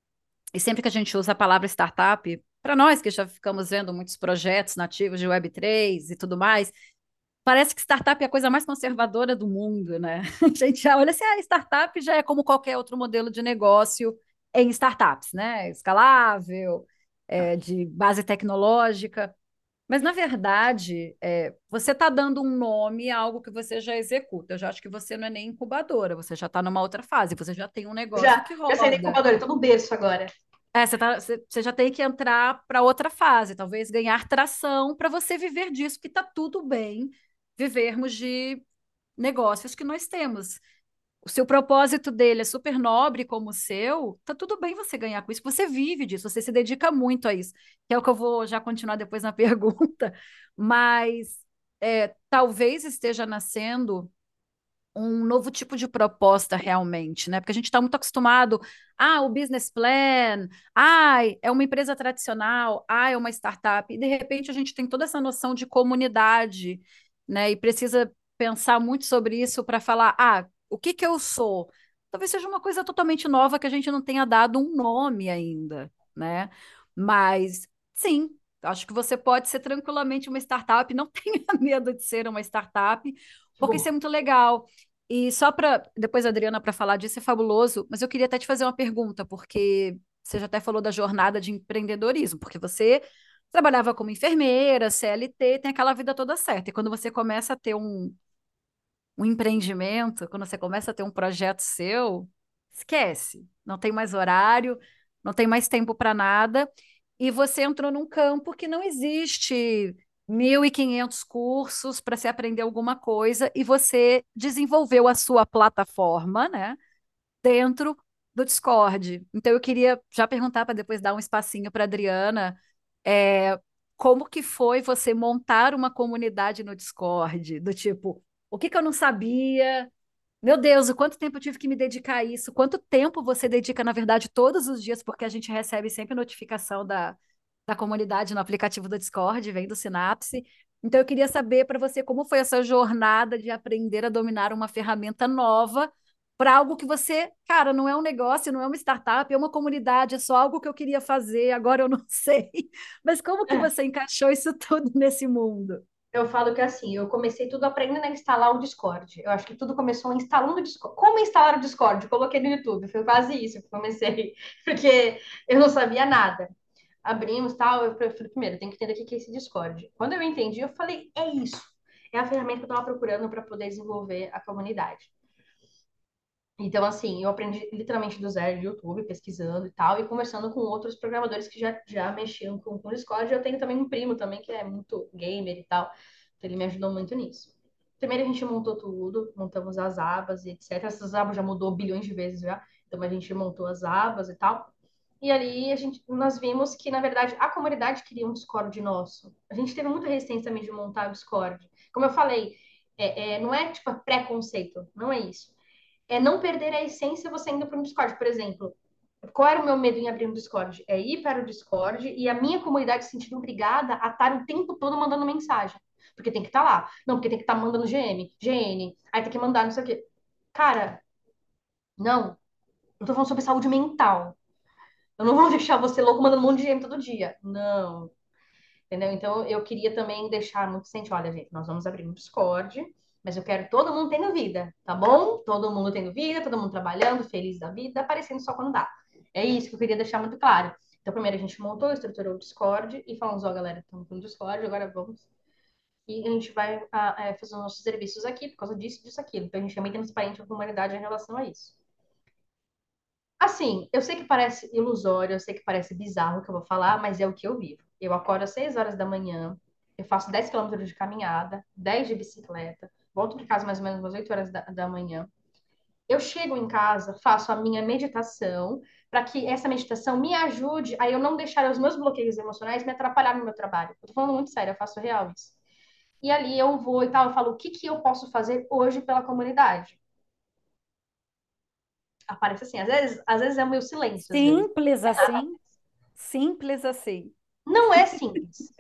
e sempre que a gente usa a palavra startup, para nós que já ficamos vendo muitos projetos nativos de web três e tudo mais, parece que startup é a coisa mais conservadora do mundo, né? A gente já olha assim, ah, startup já é como qualquer outro modelo de negócio em startups, né? Escalável, é, de base tecnológica. Mas, na verdade, é, você está dando um nome a algo que você já executa. Eu já acho que você não é nem incubadora, você já está numa outra fase, você já tem um negócio Já, que já saí da roda. incubadora, estou no berço agora. É, você, tá, você, você já tem que entrar para outra fase, talvez ganhar tração para você viver disso, porque está tudo bem vivermos de negócios que nós temos. O seu propósito dele é super nobre como o seu, tá tudo bem você ganhar com isso. Você vive disso, você se dedica muito a isso, que é o que eu vou já continuar depois na pergunta, mas é, talvez esteja nascendo um novo tipo de proposta realmente, né? Porque a gente está muito acostumado, ah, o business plan, ah, é uma empresa tradicional, ah, é uma startup, e de repente a gente tem toda essa noção de comunidade, né? E precisa pensar muito sobre isso para falar, ah, o que que eu sou? Talvez seja uma coisa totalmente nova que a gente não tenha dado um nome ainda, né? Mas sim, acho que você pode ser tranquilamente uma startup, não tenha medo de ser uma startup, porque isso é Bom, muito legal. E só para depois, Adriana, para falar disso é fabuloso, mas eu queria até te fazer uma pergunta, porque você já até falou da jornada de empreendedorismo, porque você trabalhava como enfermeira, C L T, tem aquela vida toda certa. E quando você começa a ter um, um empreendimento, quando você começa a ter um projeto seu, esquece. Não tem mais horário, não tem mais tempo para nada. E você entrou num campo que não existe mil e quinhentos cursos para se aprender alguma coisa e você desenvolveu a sua plataforma, né, dentro do Discord. Então eu queria já perguntar para depois dar um espacinho para Adriana, é, como que foi você montar uma comunidade no Discord, do tipo, o que que eu não sabia? Meu Deus, o quanto tempo eu tive que me dedicar a isso? Quanto tempo você dedica, na verdade, todos os dias, porque a gente recebe sempre notificação da, da comunidade no aplicativo do Discord, vem do Synapse. Então, eu queria saber para você como foi essa jornada de aprender a dominar uma ferramenta nova para algo que você, cara, não é um negócio, não é uma startup, é uma comunidade, é só algo que eu queria fazer, agora eu não sei. Mas como que é, você encaixou isso tudo nesse mundo? eu falo que assim, eu comecei tudo aprendendo a instalar o Discord. Eu acho que tudo começou instalando o Discord. Como instalar o Discord? Eu coloquei no YouTube, foi quase isso que eu comecei, porque eu não sabia nada. Abrimos tal, eu falei, primeiro, tem que entender o que é esse Discord. Quando eu entendi, eu falei, é isso. É a ferramenta que eu estava procurando para poder desenvolver a comunidade. Então, assim, eu aprendi literalmente do zero no YouTube, pesquisando e tal, e conversando com outros programadores que já, já mexiam com, com o Discord. Eu tenho também um primo também que é muito gamer e tal, então ele me ajudou muito nisso. Primeiro a gente montou tudo, montamos as abas e etcétera. Essas abas já mudou bilhões de vezes já, então a gente montou as abas e tal. E ali a gente, nós vimos que, na verdade, a comunidade queria um Discord nosso. A gente teve muita resistência também de montar o Discord. Como eu falei, é, é, não é tipo preconceito, não é isso é não perder a essência você indo para um Discord. Por exemplo, qual era o meu medo em abrir um Discord? É ir para o Discord e a minha comunidade se sentir obrigada a estar o tempo todo mandando mensagem. Porque tem que estar lá. Não, porque tem que estar mandando G M, G N, aí tem que mandar não sei o quê. Cara, não. Eu tô falando sobre saúde mental. Eu não vou deixar você louco mandando um monte de G M todo dia. Não. Entendeu? Então, eu queria também deixar muito ciente, olha, gente, nós vamos abrir um Discord, mas eu quero todo mundo tendo vida, tá bom? Todo mundo tendo vida, todo mundo trabalhando, feliz da vida, aparecendo só quando dá. É isso que eu queria deixar muito claro. Então, primeiro a gente montou, estruturou o Discord e falamos, ó, galera, estamos no Discord, agora vamos e a gente vai a, é, fazer os nossos serviços aqui por causa disso, disso, aquilo. Então a gente é muito transparente com a comunidade em relação a isso. Assim, eu sei que parece ilusório, eu sei que parece bizarro o que eu vou falar, mas é o que eu vivo. Eu acordo às seis horas da manhã, eu faço dez quilômetros de caminhada, dez de bicicleta, volto para casa mais ou menos às oito horas da, da manhã. Eu chego em casa, faço a minha meditação, para que essa meditação me ajude a eu não deixar os meus bloqueios emocionais me atrapalhar no meu trabalho. Eu tô falando muito sério, eu faço real isso. E ali eu vou e tal, eu falo, o que que eu posso fazer hoje pela comunidade? Aparece assim, às vezes, às vezes é o meu silêncio, às vezes. Simples assim, simples assim. Não é simples.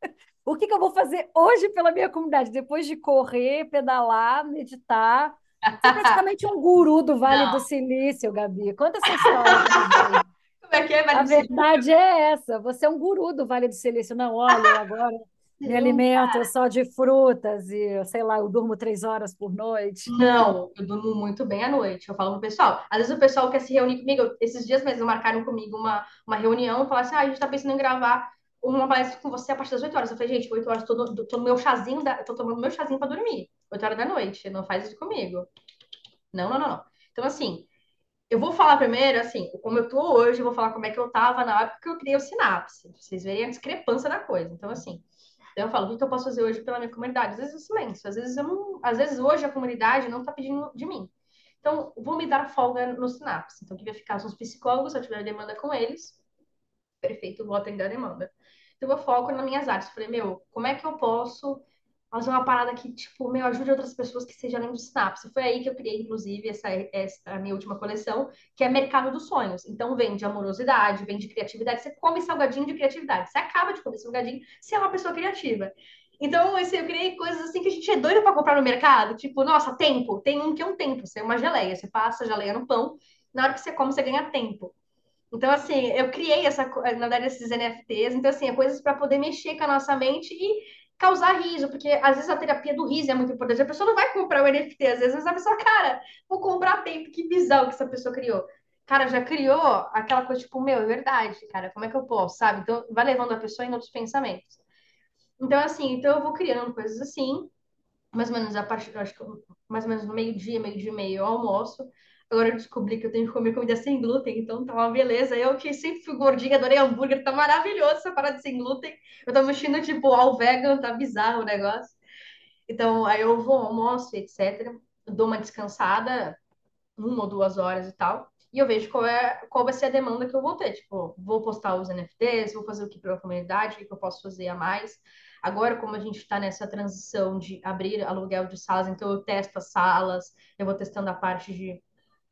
O que que eu vou fazer hoje pela minha comunidade? Depois de correr, pedalar, meditar. Você é praticamente um guru do Vale do Não. Silício, Gabi. Conta essa história pra gente. Como é que é, A Vale do Silício? verdade é essa. Você é um guru do Vale do Silício. Não, olha, eu agora me Não, alimento só de frutas e, sei lá, eu durmo três horas por noite. não, eu durmo muito bem à noite. Eu falo pro pessoal. Às vezes o pessoal quer se reunir comigo. Esses dias mesmo marcaram comigo uma, uma reunião e falaram assim: ah, a gente tá pensando em gravar uma palestra com você a partir das oito horas. Eu falei, gente, oito horas, tô, no- tô no meu chazinho, da, tô tomando meu chazinho pra dormir. Oito horas da noite. Não faz isso comigo. Não, não, não, não. Então, assim, eu vou falar primeiro, assim, como eu tô hoje, eu vou falar como é que eu tava na época que eu criei o Sinapse. Pra vocês verem a discrepância da coisa. Então, assim. Então eu falo, o que que eu posso fazer hoje pela minha comunidade? Às vezes o silêncio, às vezes eu não, às vezes hoje a comunidade não está pedindo de mim. Então, vou me dar folga no Sinapse. Então, que vai ficar são os psicólogos, se eu tiver demanda com eles, perfeito, vou atender a demanda. Então, eu foco nas minhas artes. Falei, meu, como é que eu posso fazer uma parada que, tipo, meu, ajude outras pessoas que seja além do Synapse? Foi aí que eu criei, inclusive, essa, essa a minha última coleção, que é Mercado dos Sonhos. Então, vem de amorosidade, vem de criatividade. Você come salgadinho de criatividade. Você acaba de comer salgadinho se é uma pessoa criativa. Então, assim, eu criei coisas assim que a gente é doido para comprar no mercado. Tipo, nossa, tempo. Tem um que é um tempo. Você é uma geleia. Você passa a geleia no pão. Na hora que você come, você ganha tempo. Então, assim, eu criei essa, na verdade, esses N F Ts. Então, assim, é coisas para poder mexer com a nossa mente e causar riso, porque às vezes a terapia do riso é muito importante. A pessoa não vai comprar o N F T, às vezes a pessoa, cara, vou comprar tempo, que bizarro que essa pessoa criou. Cara, já criou aquela coisa, tipo, meu, é verdade, cara, como é que eu posso, sabe? Então, vai levando a pessoa em outros pensamentos. Então, assim, então eu vou criando coisas assim, mais ou menos a partir, acho que mais ou menos no meio-dia, meio-dia e meio eu almoço. Agora eu descobri que eu tenho que comer comida sem glúten, então tá uma beleza. Eu que sempre fui gordinha, adorei hambúrguer, tá maravilhoso essa parada de sem glúten. Eu tô mexendo tipo ao vegan, tá bizarro o negócio. Então aí eu vou, almoço, etcétera. Dou uma descansada, uma ou duas horas e tal. E eu vejo qual é, qual vai ser a demanda que eu vou ter. Tipo, vou postar os N F Ts, vou fazer o que para a comunidade, o que eu posso fazer a mais. Agora, como a gente está nessa transição de abrir aluguel de salas, então eu testo as salas, eu vou testando a parte de,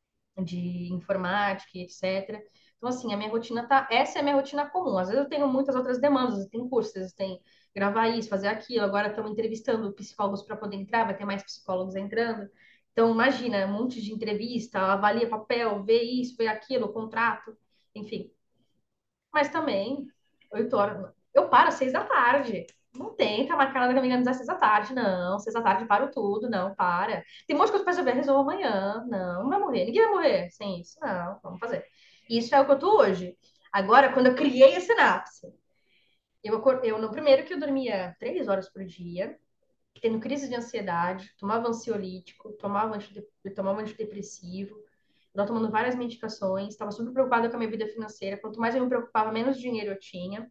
de informática, etcétera. Então, assim, a minha rotina tá. Essa é a minha rotina comum. Às vezes eu tenho muitas outras demandas, tem cursos, às vezes tem gravar isso, fazer aquilo. Agora estamos entrevistando psicólogos para poder entrar, vai ter mais psicólogos entrando. Então, imagina, um monte de entrevista, avalia papel, vê isso, vê aquilo, contrato, enfim. Mas também, oito horas. Eu paro às seis da tarde. Não tenta marcar nada comigo às seis da tarde, não. Seis da tarde paro tudo, não, para. Tem um monte de coisa pra resolver, resolvo amanhã. Não, não vai morrer. Ninguém vai morrer sem isso. Não, vamos fazer. Isso é o que eu tô hoje. Agora, quando eu criei a sinapse, eu, acor- eu no primeiro que eu dormia três horas por dia, tendo crise de ansiedade, tomava ansiolítico, tomava, antide- tomava antidepressivo, estava tomando várias medicações, estava super preocupada com a minha vida financeira. Quanto mais eu me preocupava, menos dinheiro eu tinha.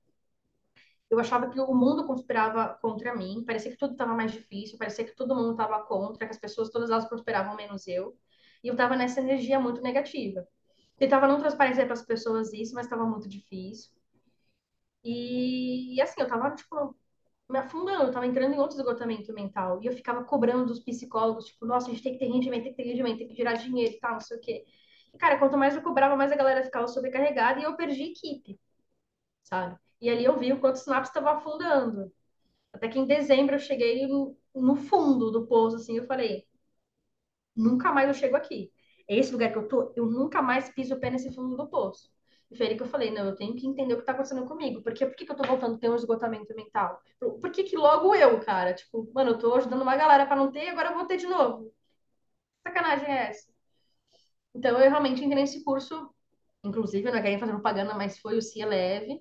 Eu achava que o mundo conspirava contra mim, parecia que tudo estava mais difícil, parecia que todo mundo estava contra, que as pessoas todas elas prosperavam menos eu. E eu estava nessa energia muito negativa. Tentava não transparecer para as pessoas isso, mas estava muito difícil. E, e assim, eu estava tipo me afundando, eu tava entrando em outro esgotamento mental. E eu ficava cobrando dos psicólogos, tipo, nossa, a gente tem que ter rendimento, tem que ter rendimento, tem que gerar dinheiro e tal, não sei o quê. E, cara, quanto mais eu cobrava, mais a galera ficava sobrecarregada e eu perdi equipe, sabe? E ali eu vi o quanto o Synapse estava afundando. Até que em dezembro eu cheguei no, no fundo do poço, assim, eu falei, nunca mais eu chego aqui. É esse lugar que eu tô, eu nunca mais piso o pé nesse fundo do poço. E foi aí que eu falei, não, eu tenho que entender o que tá acontecendo comigo. Porque por que que eu tô voltando a ter um esgotamento mental? Por, por que que logo eu, cara? Tipo, mano, eu tô ajudando uma galera pra não ter e agora eu vou ter de novo. Que sacanagem é essa? Então eu realmente entrei nesse curso, inclusive, eu não queria fazer propaganda, mas foi o Cia Leve,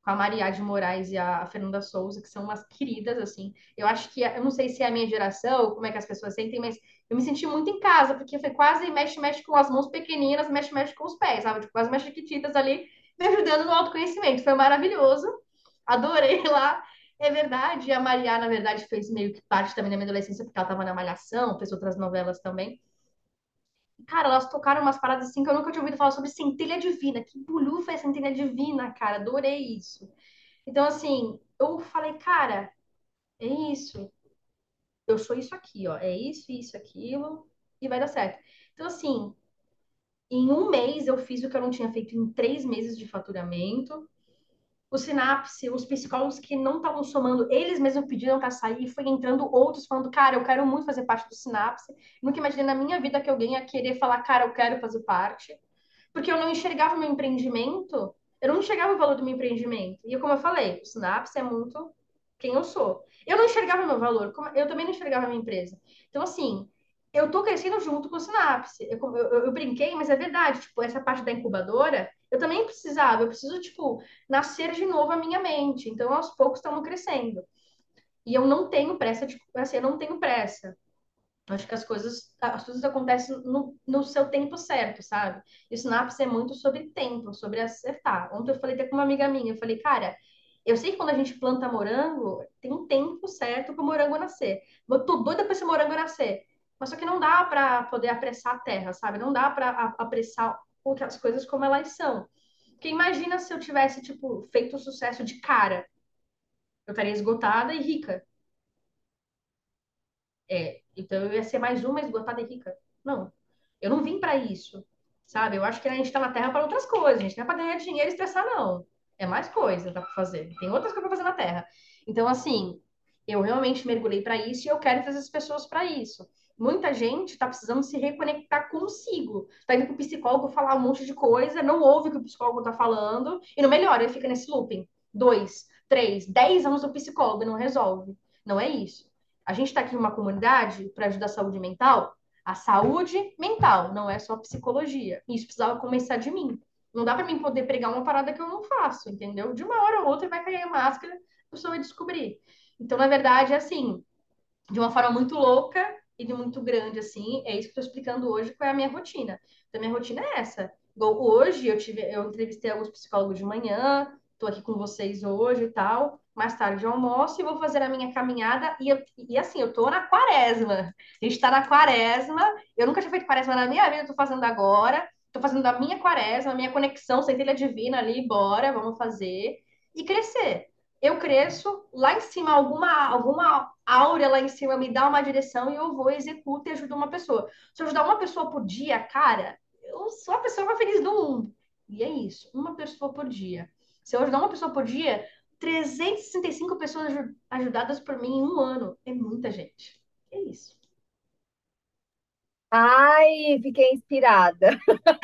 com a Maria de Moraes e a Fernanda Souza, que são umas queridas, assim. Eu acho que, eu não sei se é a minha geração, como é que as pessoas sentem, mas eu me senti muito em casa, porque foi quase mexe-mexe com as mãos pequeninas, mexe-mexe com os pés, sabe? Tipo, quase mexe chiquititas ali, me ajudando no autoconhecimento. Foi maravilhoso. Adorei lá. É verdade, a Maria, na verdade, fez meio que parte também da minha adolescência, porque ela tava na Malhação, fez outras novelas também. Cara, elas tocaram umas paradas assim que eu nunca tinha ouvido falar sobre centelha divina. Que bulhufa é centelha divina, cara? Adorei isso. Então, assim, eu falei, cara, é isso. Eu sou isso aqui, ó. É isso, isso, aquilo, e vai dar certo. Então, assim, em um mês eu fiz o que eu não tinha feito em três meses de faturamento. O Sinapse, os psicólogos que não estavam somando, eles mesmos pediram para sair, e foi entrando outros falando, cara, eu quero muito fazer parte do Sinapse. Nunca imaginei na minha vida que alguém ia querer falar, cara, eu quero fazer parte. Porque eu não enxergava o meu empreendimento, eu não enxergava o valor do meu empreendimento. E como eu falei, o Synapse é muito quem eu sou. Eu não enxergava o meu valor, eu também não enxergava a minha empresa. Então, assim, eu tô crescendo junto com o Synapse. Eu, eu, eu brinquei, mas é verdade, tipo, essa parte da incubadora, eu também precisava, eu preciso, tipo, nascer de novo a minha mente. Então, aos poucos, estamos crescendo. E eu não tenho pressa, tipo, assim, eu não tenho pressa. Acho que as coisas, as coisas acontecem no, no seu tempo certo, sabe? E o Synapse é muito sobre tempo, sobre acertar. Ontem eu falei até com uma amiga minha, eu falei, cara, eu sei que quando a gente planta morango, tem um tempo certo para o morango nascer. Eu tô doida para esse morango nascer. Mas só que não dá para poder apressar a terra, sabe? Não dá para apressar as coisas como elas são. Porque imagina se eu tivesse, tipo, feito o sucesso de cara. Eu estaria esgotada e rica. É, então eu ia ser mais uma esgotada e rica. Não, eu não vim para isso, sabe? Eu acho que a gente está na Terra para outras coisas. A gente não é para ganhar dinheiro e estressar, não. É mais coisa para fazer. Tem outras coisas para fazer na Terra. Então, assim, eu realmente mergulhei para isso e eu quero trazer as pessoas para isso. Muita gente está precisando se reconectar consigo. Tá indo com o psicólogo falar um monte de coisa, não ouve o que o psicólogo tá falando e não melhora, ele fica nesse looping. Dois, três, dez anos do psicólogo e não resolve. Não é isso. A gente está aqui em uma comunidade para ajudar a saúde mental. A saúde mental, não é só psicologia. Isso precisava começar de mim. Não dá para mim poder pregar uma parada que eu não faço, entendeu? De uma hora ou outra vai cair a máscara, a pessoa vai descobrir. Então, na verdade, é assim, de uma forma muito louca e de muito grande, assim, é isso que eu estou explicando hoje, qual é a minha rotina. Então, a minha rotina é essa. Igual hoje, eu tive, eu entrevistei alguns psicólogos de manhã, estou aqui com vocês hoje e tal. Mais tarde eu almoço e vou fazer a minha caminhada. E, eu, e assim, eu tô na quaresma. A gente tá na quaresma. Eu nunca tinha feito quaresma na minha vida, eu tô fazendo agora. Tô fazendo a minha quaresma, a minha conexão, centelha divina ali, bora, vamos fazer. E crescer. Eu cresço, lá em cima, alguma, alguma áurea lá em cima me dá uma direção e eu vou, executo e ajudo uma pessoa. Se eu ajudar uma pessoa por dia, cara, eu sou a pessoa mais feliz do mundo. E é isso, uma pessoa por dia. Se eu ajudar uma pessoa por dia, trezentas e sessenta e cinco pessoas ajudadas por mim em um ano. É muita gente. É isso. Ai, fiquei inspirada.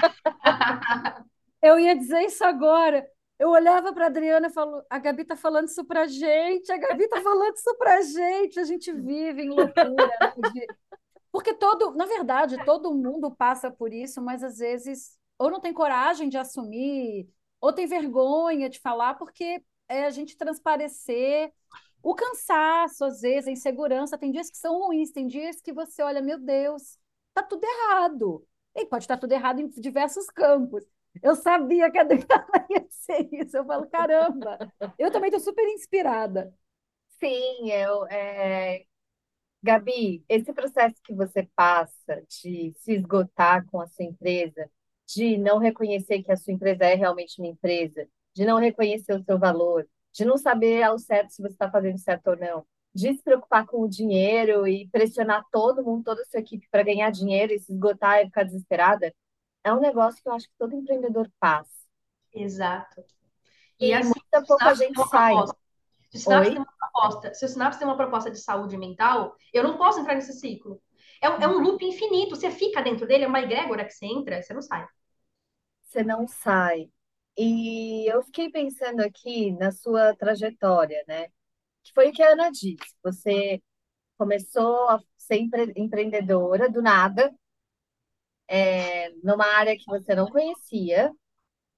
Eu ia dizer isso agora. Eu olhava para a Adriana e falo, a Gabi tá falando isso pra gente, a Gabi tá falando isso pra gente, a gente vive em loucura, né? De- Porque todo, na verdade, todo mundo passa por isso, mas às vezes ou não tem coragem de assumir, ou tem vergonha de falar, porque é a gente transparecer o cansaço, às vezes, a insegurança. Tem dias que são ruins, tem dias que você olha, meu Deus, tá tudo errado. E pode estar tudo errado em diversos campos. Eu sabia que a Adriana ia ser isso. Eu falo, caramba, eu também estou super inspirada. Sim, eu, é, Gabi, esse processo que você passa de se esgotar com a sua empresa, de não reconhecer que a sua empresa é realmente uma empresa, de não reconhecer o seu valor, de não saber ao certo se você está fazendo certo ou não, de se preocupar com o dinheiro e pressionar todo mundo, toda a sua equipe para ganhar dinheiro e se esgotar e ficar desesperada, é um negócio que eu acho que todo empreendedor passa. Exato. E E assim, muita o pouca Synapse tem gente uma sai. proposta. Se o Synapse tem Oi? uma proposta, se o Synapse tem uma proposta de saúde mental, eu não posso entrar nesse ciclo. É, um- é um loop infinito. Você fica dentro dele, é uma egrégora que você entra, você não sai. Você não sai. E eu fiquei pensando aqui na sua trajetória, né? Que foi o que a Ana disse. Você começou a ser empre- empreendedora do nada, é, numa área que você não conhecia,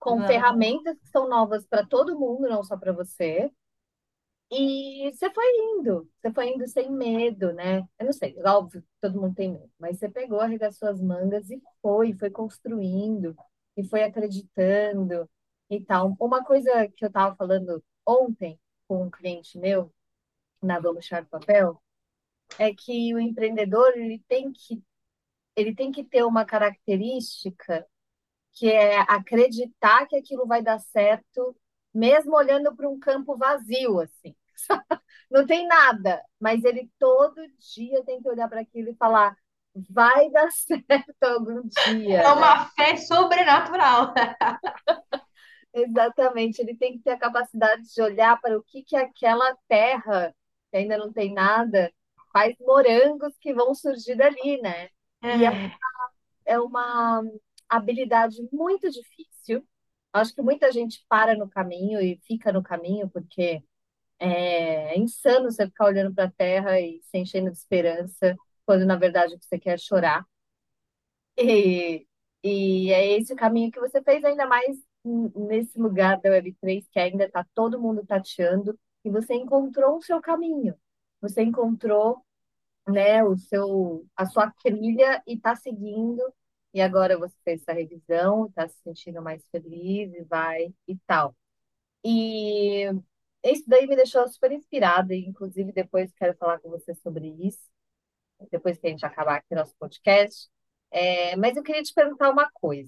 com ferramentas que são novas para todo mundo, não só para você. E você foi indo, você foi indo sem medo, né? Eu não sei, óbvio, que todo mundo tem medo, mas você pegou, arregaçou as mangas e foi, foi construindo, e foi acreditando e tal. Uma coisa que eu estava falando ontem com um cliente meu, na Vamos Chá do Papel, é que o empreendedor ele tem que, ele tem que ter uma característica que é acreditar que aquilo vai dar certo, mesmo olhando para um campo vazio, assim. Não tem nada, mas ele todo dia tem que olhar para aquilo e falar: vai dar certo algum É dia, né? uma fé sobrenatural. Exatamente, ele tem que ter a capacidade de olhar para o que que aquela terra, que ainda não tem nada, faz morangos que vão surgir dali, né? E é, É, é uma habilidade muito difícil. Acho que muita gente para no caminho e fica no caminho porque é insano você ficar olhando para a terra e se enchendo de esperança, quando na verdade o que você quer é chorar. E, e é esse o caminho que você fez, ainda mais n- nesse lugar da web três que ainda está todo mundo tateando, e você encontrou o seu caminho. Você encontrou, né, o seu, a sua trilha e está seguindo. E agora você fez essa revisão, está se sentindo mais feliz e vai e tal. E isso daí me deixou super inspirada, e inclusive depois quero falar com você sobre isso, depois que a gente acabar aqui nosso podcast. É, mas eu queria te perguntar uma coisa.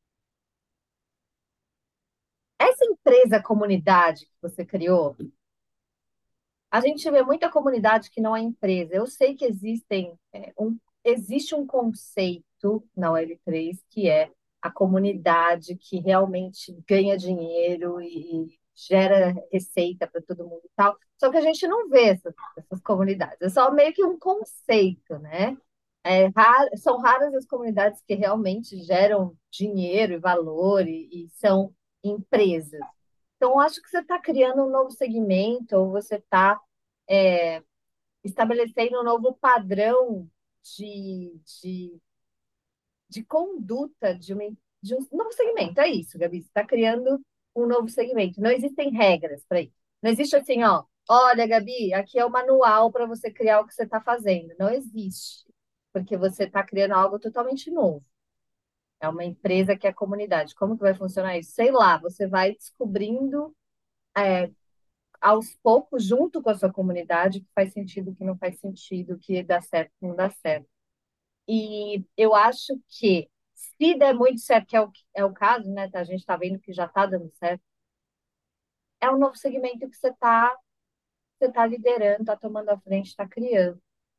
Essa empresa comunidade que você criou, a gente vê muita comunidade que não é empresa. Eu sei que existem, é, um, existe um conceito na web três que é a comunidade que realmente ganha dinheiro e, e gera receita para todo mundo e tal. Só que a gente não vê essas, essas comunidades. É só meio que um conceito, né? É, ra- são raras as comunidades que realmente geram dinheiro e valor e, e são empresas. Então, eu acho que você está criando um novo segmento, ou você está estabelecendo um novo padrão de, de, de conduta de, uma, de um novo segmento. É isso, Gabi. Você está criando um novo segmento. Não existem regras para isso. Não existe assim, ó. Olha, Gabi, aqui é o manual para você criar o que você está fazendo. Não existe, porque você está criando algo totalmente novo. É uma empresa que é comunidade. Como que vai funcionar isso? Sei lá, você vai descobrindo aos poucos, junto com a sua comunidade, que faz sentido, que não faz sentido, que dá certo, que não dá certo. E eu acho que, se der muito certo, que é o, é o caso, né? tá? A gente está vendo que já está dando certo, é um novo segmento que você está você tá liderando, está tomando a frente, está criando.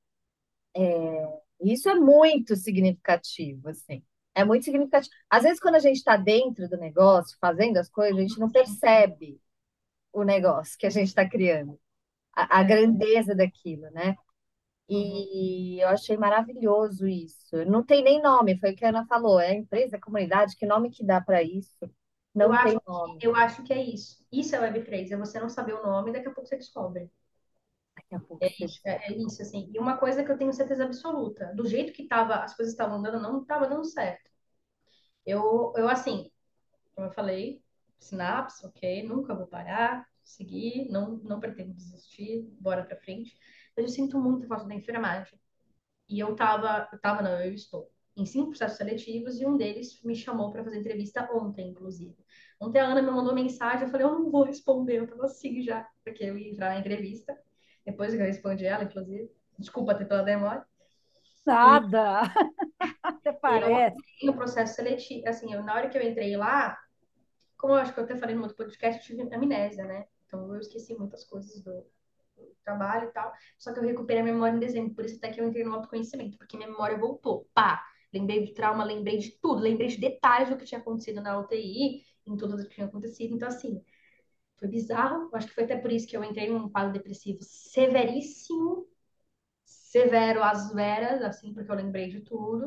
Isso é muito significativo, assim. É muito significativo. Às vezes, quando a gente está dentro do negócio, fazendo as coisas, a gente não percebe o negócio que a gente está criando, a, a é. grandeza daquilo, né? Uhum. E eu achei maravilhoso isso. Não tem nem nome, foi o que a Ana falou. É empresa, é comunidade, que nome que dá para isso? Eu Não acho tem que, nome. eu acho que é isso. Isso é web três, é você não saber o nome e daqui a pouco você descobre. Daqui a pouco você Isso, é, é descobre. isso, assim. E uma coisa que eu tenho certeza absoluta, do jeito que tava, as coisas estavam andando, não estava dando certo. Eu, eu assim, como eu falei, sinapse, ok, nunca vou parar, seguir, não, não pretendo desistir, bora pra frente. Mas eu sinto muito falta da enfermagem. E eu tava, eu tava, não, eu estou em cinco processos seletivos e um deles me chamou para fazer entrevista ontem, inclusive. Ontem a Ana me mandou mensagem, eu falei, eu não vou responder, eu tava assim já, porque eu ia entrar na entrevista, depois que eu respondi ela, inclusive. Desculpa até pela demora. E Nada, até eu parece. entrei no processo seletivo, assim, eu, na hora que eu entrei lá, como eu acho que eu até falei no outro podcast, eu tive amnésia, né? Então eu esqueci muitas coisas do, trabalho e tal. Só que eu recuperei a memória em dezembro, por isso até que eu entrei no autoconhecimento, porque minha memória voltou. Pá! Lembrei do trauma, lembrei de tudo, lembrei de detalhes do que tinha acontecido na U T I, em tudo o que tinha acontecido. Então, assim, foi bizarro. Acho que foi até por isso que eu entrei num quadro depressivo severíssimo, severo às veras, assim, porque eu lembrei de tudo.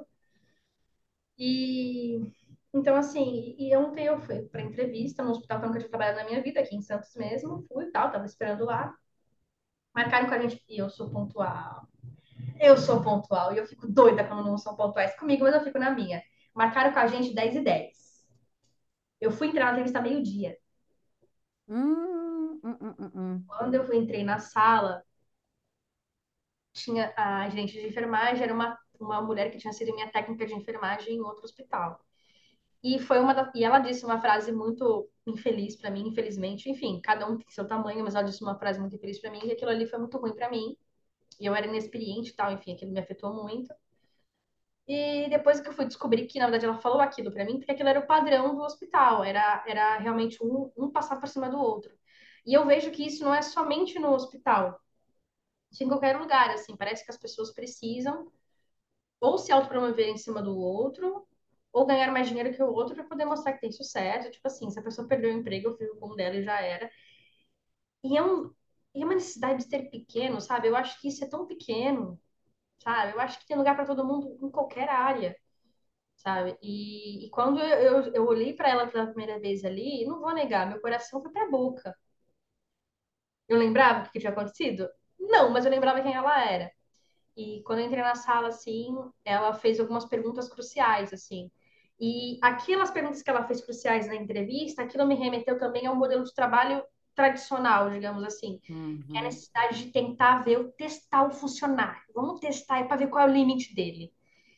E então, assim, e ontem eu fui para entrevista no hospital que eu nunca tinha trabalhado na minha vida, aqui em Santos mesmo, fui e tal, tava esperando lá. Marcaram com a gente, e eu sou pontual. Eu sou pontual e eu fico doida quando não são pontuais comigo, mas eu fico na minha. Marcaram com a gente dez e dez. Eu fui entrar na entrevista meio-dia. Hum, hum, hum, hum, hum. Quando eu entrei na sala, tinha a gerente de enfermagem, era uma, uma mulher que tinha sido minha técnica de enfermagem em outro hospital. E foi uma da, e ela disse uma frase muito infeliz para mim, infelizmente. Enfim, cada um tem seu tamanho, mas ela disse uma frase muito infeliz para mim e aquilo ali foi muito ruim para mim. E eu era inexperiente e tal, enfim, aquilo me afetou muito. E depois que eu fui descobrir que, na verdade, ela falou aquilo para mim, porque aquilo era o padrão do hospital, era, era realmente um, um passar por cima do outro. E eu vejo que isso não é somente no hospital, isso em qualquer lugar, assim, parece que as pessoas precisam ou se autopromover em cima do outro, ou ganhar mais dinheiro que o outro para poder mostrar que tem sucesso. Tipo assim, se a pessoa perdeu o emprego, eu fico com o dela e já era. E é, um, e é uma necessidade de ser pequeno, sabe? Eu acho que isso é tão pequeno, sabe? Eu acho que tem lugar para todo mundo em qualquer área, sabe? E, e quando eu, eu, eu olhei para ela pela primeira vez ali, não vou negar, meu coração foi para a boca. Eu lembrava o que tinha acontecido? Não, mas eu lembrava quem ela era. E quando eu entrei na sala, assim, ela fez algumas perguntas cruciais, assim. E aquelas perguntas que ela fez cruciais na entrevista, aquilo me remeteu também ao modelo de trabalho tradicional, digamos assim, que é a Uhum. necessidade de tentar ver, o- testar o funcionário. Vamos testar para ver qual é o limite dele.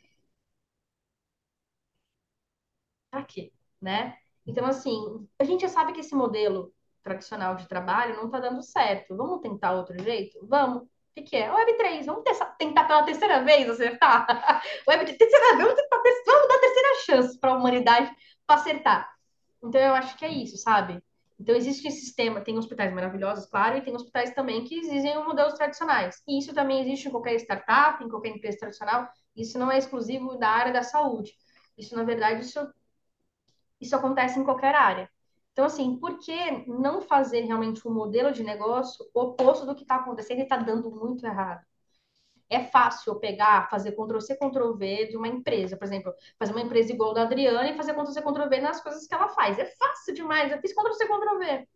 Para quê? Né? Então, assim, a gente já sabe que esse modelo tradicional de trabalho não está dando certo. Vamos tentar outro jeito? Vamos. O que, que é? Web três. Vamos testar, tentar pela terceira vez acertar? Web três, terceira, vamos, tentar, vamos dar a terceira chance para a humanidade para acertar. Então, eu acho que é isso, sabe? Então, existe esse sistema. Tem hospitais maravilhosos, claro, e tem hospitais também que exigem modelos tradicionais. E isso também existe em qualquer startup, em qualquer empresa tradicional. Isso não é exclusivo da área da saúde. Isso, na verdade, isso isso acontece em qualquer área. Então, assim, por que não fazer realmente um modelo de negócio oposto do que está acontecendo e está dando muito errado? É fácil eu pegar, fazer Ctrl-C, Ctrl-V de uma empresa, por exemplo, fazer uma empresa igual da Adriana e fazer Ctrl-C, Ctrl-V nas coisas que ela faz. É fácil demais. Eu fiz Ctrl-C, Ctrl-V.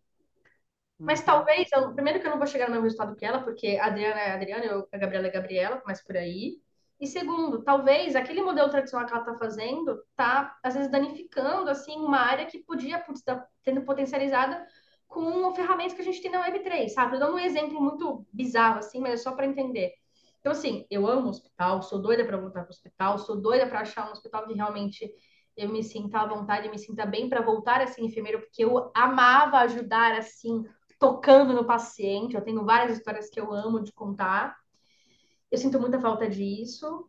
Mas Uhum. talvez, eu, primeiro que eu não vou chegar no mesmo resultado que ela, porque a Adriana é a Adriana, eu, a Gabriela é a Gabriela, começa por aí. E segundo, talvez aquele modelo tradicional que ela está fazendo está, às vezes, danificando, assim, uma área que podia estar sendo potencializada com ferramentas que a gente tem na web três, sabe? Eu dando um exemplo muito bizarro, assim, mas é só para entender. Então, assim, eu amo hospital, sou doida para voltar para o hospital, sou doida para achar um hospital que realmente eu me sinta à vontade, me sinta bem para voltar a ser enfermeira, porque eu amava ajudar, assim, tocando no paciente. Eu tenho várias histórias que eu amo de contar. Eu sinto muita falta disso,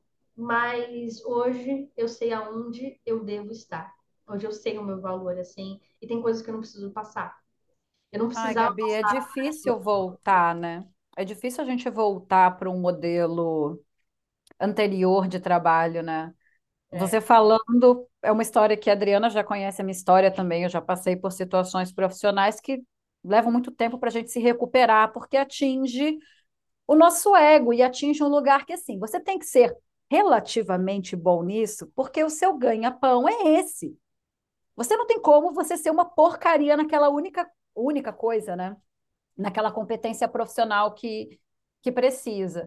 mas hoje eu sei aonde eu devo estar. Hoje eu sei o meu valor, assim, e tem coisas que eu não preciso passar. Eu não Ai, precisava Gabi, é difícil voltar, né? É difícil a gente voltar para um modelo anterior de trabalho, né? é, Você falando, é uma história que a Adriana já conhece a minha história também. Eu já passei por situações profissionais que levam muito tempo para a gente se recuperar, porque atinge o nosso ego e atinge um lugar que, assim, você tem que ser relativamente bom nisso, porque o seu ganha-pão é esse. Você não tem como você ser uma porcaria naquela única, única coisa, né? Naquela competência profissional que, que precisa.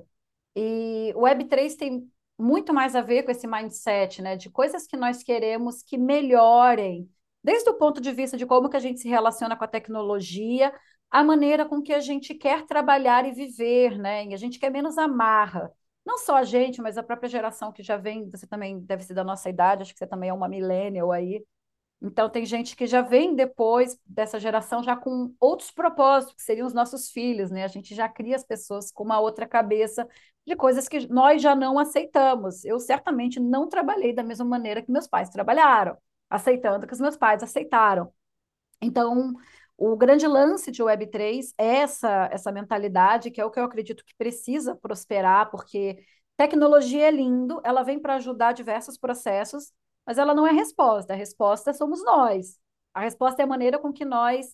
E o web três tem muito mais a ver com esse mindset, né, de coisas que nós queremos que melhorem, desde o ponto de vista de como que a gente se relaciona com a tecnologia, a maneira com que a gente quer trabalhar e viver, né? E a gente quer menos amarra. Não só a gente, mas a própria geração que já vem, você também deve ser da nossa idade, acho que você também é uma millennial aí, então, tem gente que já vem depois dessa geração já com outros propósitos, que seriam os nossos filhos, né? A gente já cria as pessoas com uma outra cabeça de coisas que nós já não aceitamos. Eu certamente não trabalhei da mesma maneira que meus pais trabalharam, aceitando o que os meus pais aceitaram. Então, o grande lance de web três é essa, essa mentalidade, que é o que eu acredito que precisa prosperar, porque tecnologia é lindo, ela vem para ajudar diversos processos, mas ela não é a resposta. A resposta somos nós. A resposta é a maneira com que nós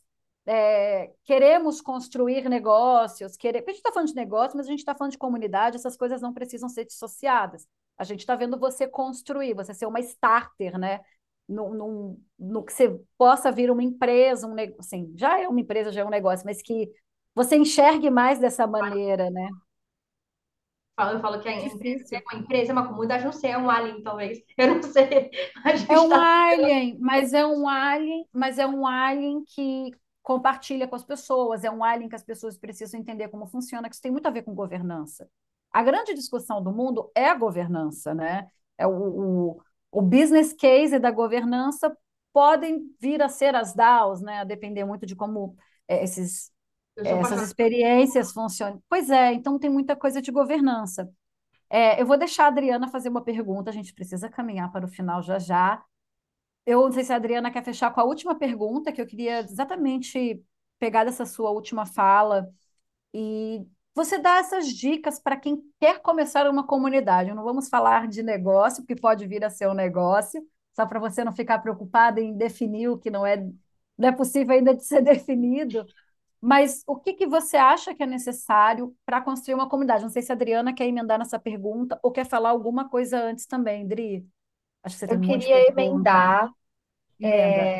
é, queremos construir negócios. Querer... Porque a gente está falando de negócio, mas a gente está falando de comunidade, essas coisas não precisam ser dissociadas. A gente está vendo você construir, você ser uma starter, né? no, no, no que você possa vir uma empresa, um negócio, assim, já é uma empresa, já é um negócio, mas que você enxergue mais dessa maneira, né? falo- Eu falo que a empresa é Difícil. uma empresa, é uma comunidade, não sei, é um alien, talvez. Eu não sei. A É gente um tá. alien, mas é um alien, mas é um alien que compartilha com as pessoas, é um alien que as pessoas precisam entender como funciona, que isso tem muito a ver com governança. A grande discussão do mundo é a governança, né? É o, o, o business case da governança podem vir a ser as DAOs, né? A depender muito de como é, esses, Eu sou é, essas apaixonada. experiências funcionam. Pois é, então tem muita coisa de governança. É, eu vou deixar a Adriana fazer uma pergunta, a gente precisa caminhar para o final já já. Eu não sei se a Adriana quer fechar com a última pergunta, que eu queria exatamente pegar dessa sua última fala e você dá essas dicas para quem quer começar uma comunidade. Não vamos falar de negócio, porque pode vir a ser um negócio, só para você não ficar preocupada em definir o que não é, não é possível ainda de ser definido. Mas o que que você acha que é necessário para construir uma comunidade? Não sei se a Adriana quer emendar nessa pergunta ou quer falar alguma coisa antes também, Dri. Acho que você Eu teve um monte de queria pergunta. emendar, Emenda.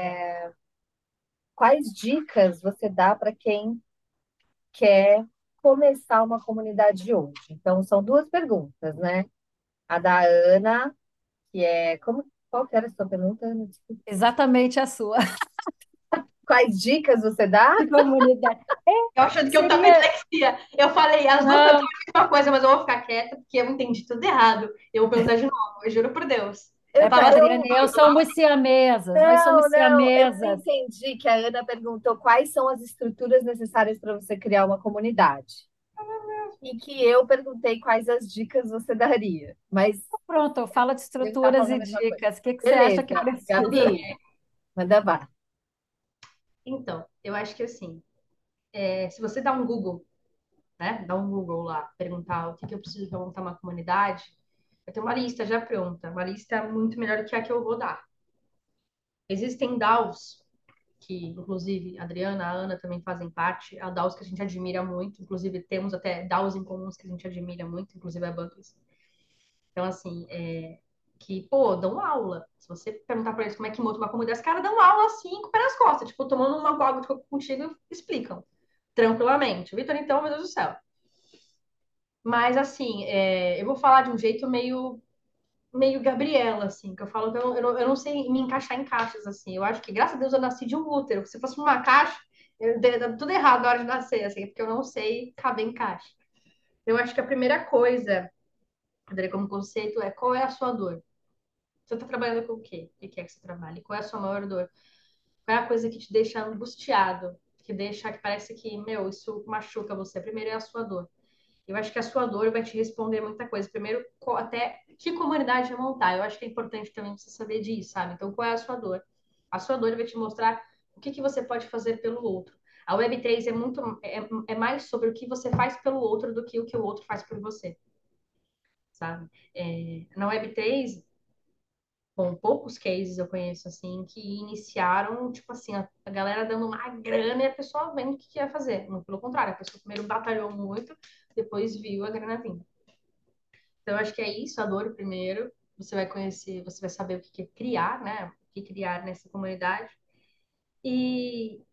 quais dicas você dá para quem quer começar uma comunidade hoje? Então, são duas perguntas, né? A da Ana, que é como, qual que era a sua pergunta, Ana? Desculpa. Exatamente a sua. Quais dicas você dá? De comunidade. É, Eu achando que eu também seria. dislexia. Eu falei, as duas perguntas Não, são a mesma coisa, mas eu vou ficar quieta porque eu entendi tudo errado. Eu vou perguntar de novo, eu juro por Deus. Eu, Eu então, tava ta- assim, Adriana eu e eu somos siamesas. Nós somos não, não, eu siamesas. entendi que a Ana perguntou quais são as estruturas necessárias para você criar uma comunidade. E que eu perguntei quais as dicas você daria. Mas Pronto, fala de a gente está estruturas falando a e mesma coisa. dicas. O que que você acha que Beleza, precisa? Gabi, manda vá. então, eu acho que assim, é, se você dá um Google, né? Dá um Google lá, perguntar o que que eu preciso para montar uma comunidade, vai ter uma lista já pronta, uma lista muito melhor do que a que eu vou dar. Existem DAOs, que inclusive a Adriana, a Ana também fazem parte, há DAOs que a gente admira muito, inclusive temos até DAOs em comuns que a gente admira muito, inclusive a Buckley. Então, assim, é, que, pô, dão aula. Se você perguntar para eles como é que monta uma comunidade, os caras dão aula assim, com o pé nas costas, tipo, tomando uma água de coco contigo e explicam tranquilamente. O Vitor, então, meu Deus do céu. Mas, assim, é, eu vou falar de um jeito meio, meio Gabriela, assim, que eu falo que eu, eu, não, eu não sei me encaixar em caixas, assim. Eu acho que, graças a Deus, eu nasci de um útero. Se fosse uma caixa, eu dei tudo errado na hora de nascer, assim, porque eu não sei caber em caixa. Eu acho que a primeira coisa, André, como conceito, é qual é a sua dor? Você está trabalhando com o quê? O que é que você trabalha? E qual é a sua maior dor? Qual é a coisa que te deixa angustiado? Que deixa que parece que, meu, isso machuca você? Primeiro é a sua dor. Eu acho que a sua dor vai te responder muita coisa. Primeiro, até que comunidade montar. Eu acho que é importante também você saber disso, sabe? Então, qual é a sua dor? A sua dor vai te mostrar o que que você pode fazer pelo outro. A web três é muito é, é mais sobre o que você faz pelo outro do que o que o outro faz por você, sabe? É, na web três, bom, poucos cases eu conheço assim que iniciaram, tipo assim, a, a galera dando uma grana e a pessoa vendo o que quer fazer. Muito pelo contrário, a pessoa primeiro batalhou muito, depois viu a grana vindo. Então, eu acho que é isso, a dor primeiro. Você vai conhecer, você vai saber o que é criar, né? O que criar nessa comunidade. E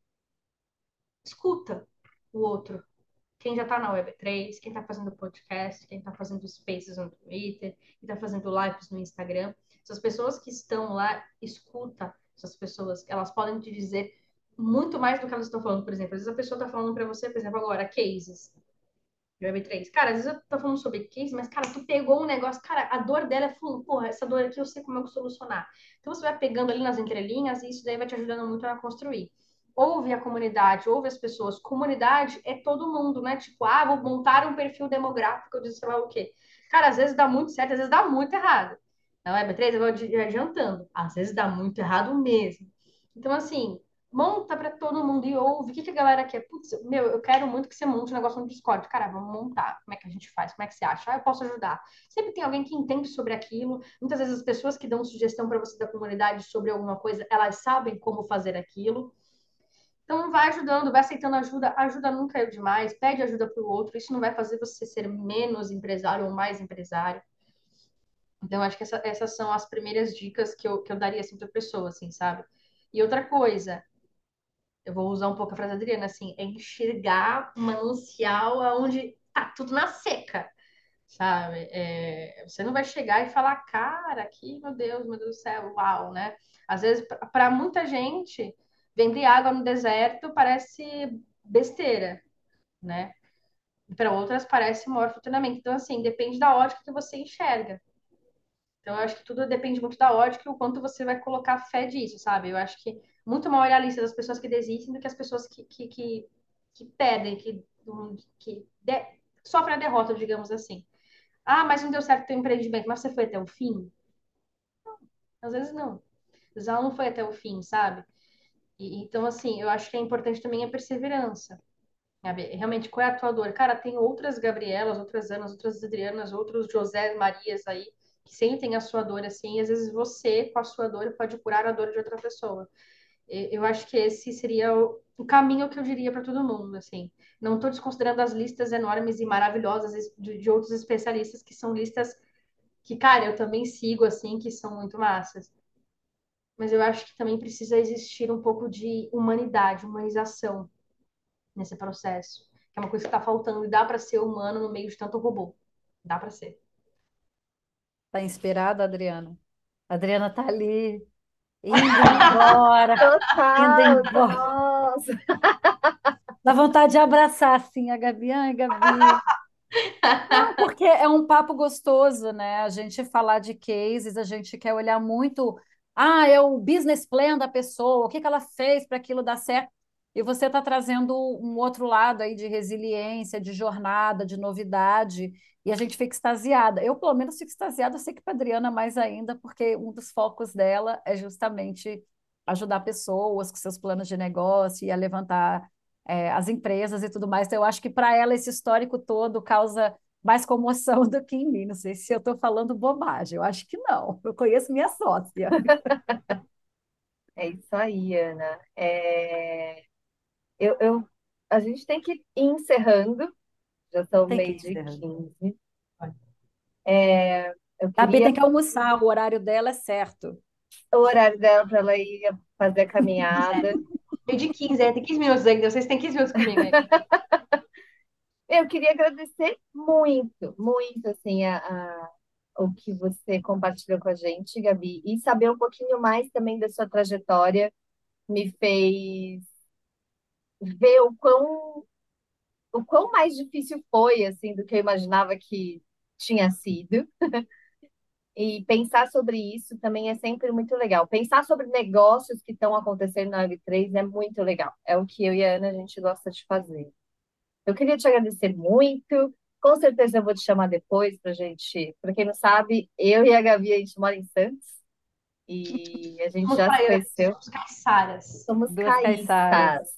escuta o outro. Quem já está na web três, quem está fazendo podcast, quem está fazendo spaces no Twitter, quem está fazendo lives no Instagram. Essas pessoas que estão lá, escuta essas pessoas. Elas podem te dizer muito mais do que elas estão falando, por exemplo. Às vezes a pessoa está falando para você, por exemplo, agora, cases de web três. Cara, às vezes eu tô falando sobre case, mas, cara, tu pegou um negócio, cara, a dor dela é, full, porra, essa dor aqui eu sei como eu solucionar. Então você vai pegando ali nas entrelinhas e isso daí vai te ajudando muito a construir. Ouve a comunidade, ouve as pessoas. Comunidade é todo mundo, né? Tipo, ah, vou montar um perfil demográfico, eu disse, sei lá o quê. Cara, às vezes dá muito certo, às vezes dá muito errado. Na web três, eu vou adiantando. Às vezes dá muito errado mesmo. Então, assim, monta para todo mundo e ouve. O que, que a galera quer? Putz, meu, eu quero muito que você monte um negócio no Discord. Cara, vamos montar. Como é que a gente faz? Como é que você acha? Ah, eu posso ajudar. Sempre tem alguém que entende sobre aquilo. Muitas vezes as pessoas que dão sugestão para você da comunidade sobre alguma coisa, elas sabem como fazer aquilo. Então, vai ajudando, vai aceitando ajuda. Ajuda nunca é demais. Pede ajuda para o outro. Isso não vai fazer você ser menos empresário ou mais empresário. Então, acho que essa, essas são as primeiras dicas que eu, que eu daria assim para a pessoa, assim, sabe? E outra coisa, eu vou usar um pouco a frase da Adriana, assim, é enxergar um manancial onde tá tudo na seca. sabe? É, você não vai chegar e falar, cara, aqui, meu Deus, meu Deus do céu, uau, né? Às vezes, para muita gente, vender água no deserto parece besteira, né? Para outras parece o maior faturamento. Então, assim, depende da ótica que você enxerga. Então, eu acho que tudo depende muito da ótica e o quanto você vai colocar fé disso, sabe? Eu acho que muito maior é a lista das pessoas que desistem do que as pessoas que, que, que, que perdem, que, que de, sofrem a derrota, digamos assim. Ah, mas não deu certo o teu empreendimento, mas você foi até o fim? Às vezes não. Às vezes ela não foi até o fim, sabe? E, então, assim, eu acho que é importante também a perseverança. Sabe? Realmente, qual é a tua dor? Cara, tem outras Gabrielas, outras Anas, outras Adrianas, outros José Marias aí, que sentem a sua dor assim, e às vezes você, com a sua dor, pode curar a dor de outra pessoa. E- Eu acho que esse seria o, o caminho que eu diria para todo mundo, assim. Não estou desconsiderando as listas enormes e maravilhosas de, de outros especialistas, que são listas que, cara, eu também sigo, assim, que são muito massas. Mas eu acho que também precisa existir um pouco de humanidade, humanização nesse processo, que é uma coisa que está faltando e dá para ser humano no meio de tanto robô. Dá para ser. Tá inspirada, Adriana? A Adriana tá ali, indo embora, indo Total, embora. nossa. Dá vontade de abraçar, assim, a Gabi. Ai, Gabi. Não, porque é um papo gostoso, né? A gente falar de cases, a gente quer olhar muito. Ah, é o business plan da pessoa, o que que ela fez para aquilo dar certo. E você está trazendo um outro lado aí de resiliência, de jornada, de novidade, e a gente fica extasiada. Eu, pelo menos, fico extasiada, eu sei que para a Adriana mais ainda, porque um dos focos dela é justamente ajudar pessoas com seus planos de negócio e a levantar é, as empresas e tudo mais. Então, eu acho que para ela esse histórico todo causa mais comoção do que em mim. Não sei se eu estou falando bobagem, eu acho que não. Eu conheço minha sócia. É isso aí, Ana. É, eu, eu- a gente tem que ir encerrando, já são Tem que meio ir de encerrando. quinze. É, eu Gabi queria tem que almoçar, o horário dela é certo. o horário dela para ela ir fazer a caminhada. Meio de quinze, é, tem quinze minutos ainda. Vocês têm quinze minutos comigo aí. Eu queria agradecer muito, muito, assim, a, a- o que você compartilhou com a gente, Gabi, e saber um pouquinho mais também da sua trajetória me fez ver o quão, o quão mais difícil foi, assim, do que eu imaginava que tinha sido. E pensar sobre isso também é sempre muito legal. Pensar sobre negócios que estão acontecendo na web três é muito legal. É o que eu e a Ana a gente gosta de fazer. Eu queria te agradecer muito. Com certeza eu vou te chamar depois para gente. Para quem não sabe, eu e a Gabi a gente mora em Santos e a gente Somos já se praianas, conheceu. somos caiçaras. Somos Duas caiçaras. caíças.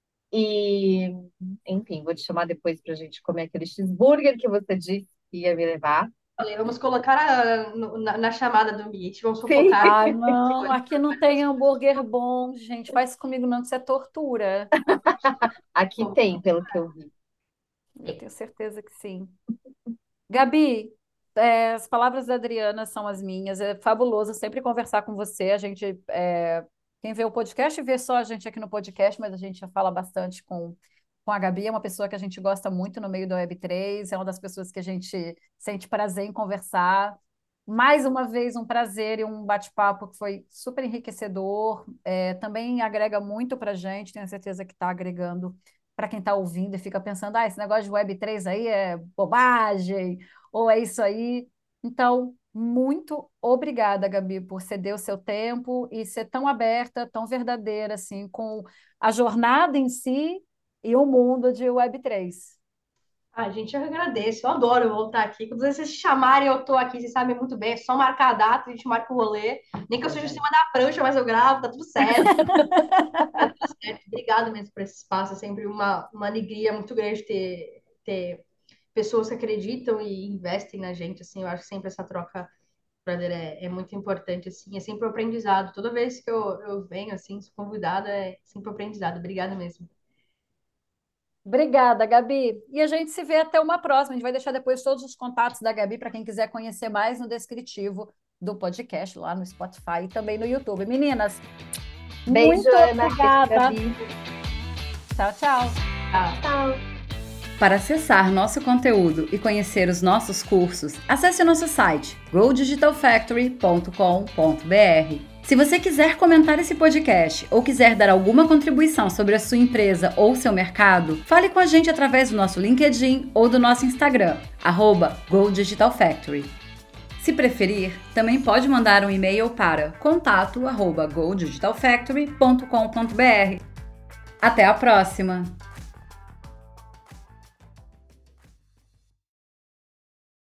E, enfim, vou te chamar depois para a gente comer aquele cheeseburger que você disse que ia me levar. Falei, vamos colocar a- no- na, na chamada do Meet, vamos Sim, fofocar. Ah, não, aqui não tem hambúrguer bom, gente. Faz comigo não, que isso é tortura. aqui tem, pelo que eu vi. Eu tenho certeza que sim. Gabi, é, as palavras da Adriana são as minhas. É fabuloso sempre conversar com você. A gente, é, quem vê o podcast, vê só a gente aqui no podcast, mas a gente já fala bastante com, com a Gabi. É uma pessoa que a gente gosta muito no meio da web três, é uma das pessoas que a gente sente prazer em conversar. Mais uma vez, um prazer e um bate-papo que foi super enriquecedor. É, também agrega muito para a gente, tenho certeza que está agregando para quem está ouvindo e fica pensando, ah, esse negócio de web três aí é bobagem, ou é isso aí. Então, muito obrigada, Gabi, por ceder o seu tempo e ser tão aberta, tão verdadeira, assim, com a jornada em si e o mundo de web três. Ah, gente, eu agradeço. Eu adoro voltar aqui. Quando vocês chamarem, eu tô aqui. Vocês sabem muito bem. É só marcar a data, a gente marca o rolê. Nem que eu seja em cima da prancha, mas eu gravo, tá tudo certo. Tá tudo certo. Obrigada mesmo por esse espaço. É sempre uma, uma alegria muito grande ter, ter pessoas que acreditam e investem na gente. Assim, eu acho que sempre essa troca, brother, é, é muito importante. Assim, é sempre um aprendizado. Toda vez que eu, eu venho, assim, sou convidada, é sempre um aprendizado. Obrigada mesmo. Obrigada, Gabi. E a gente se vê até uma próxima. A gente vai deixar depois todos os contatos da Gabi para quem quiser conhecer mais no descritivo do podcast lá no Spotify e também no YouTube. Meninas, Beijo, muito Ana. Beijo, obrigada. Gabi. Tchau, tchau. Tá? Tchau. Para acessar nosso conteúdo e conhecer os nossos cursos, acesse nosso site go digital factory ponto com ponto b r. Se você quiser comentar esse podcast ou quiser dar alguma contribuição sobre a sua empresa ou seu mercado, fale com a gente através do nosso LinkedIn ou do nosso Instagram, arroba go digital factory. Se preferir, também pode mandar um e-mail para contato arroba go digital factory ponto com ponto b r. Até a próxima!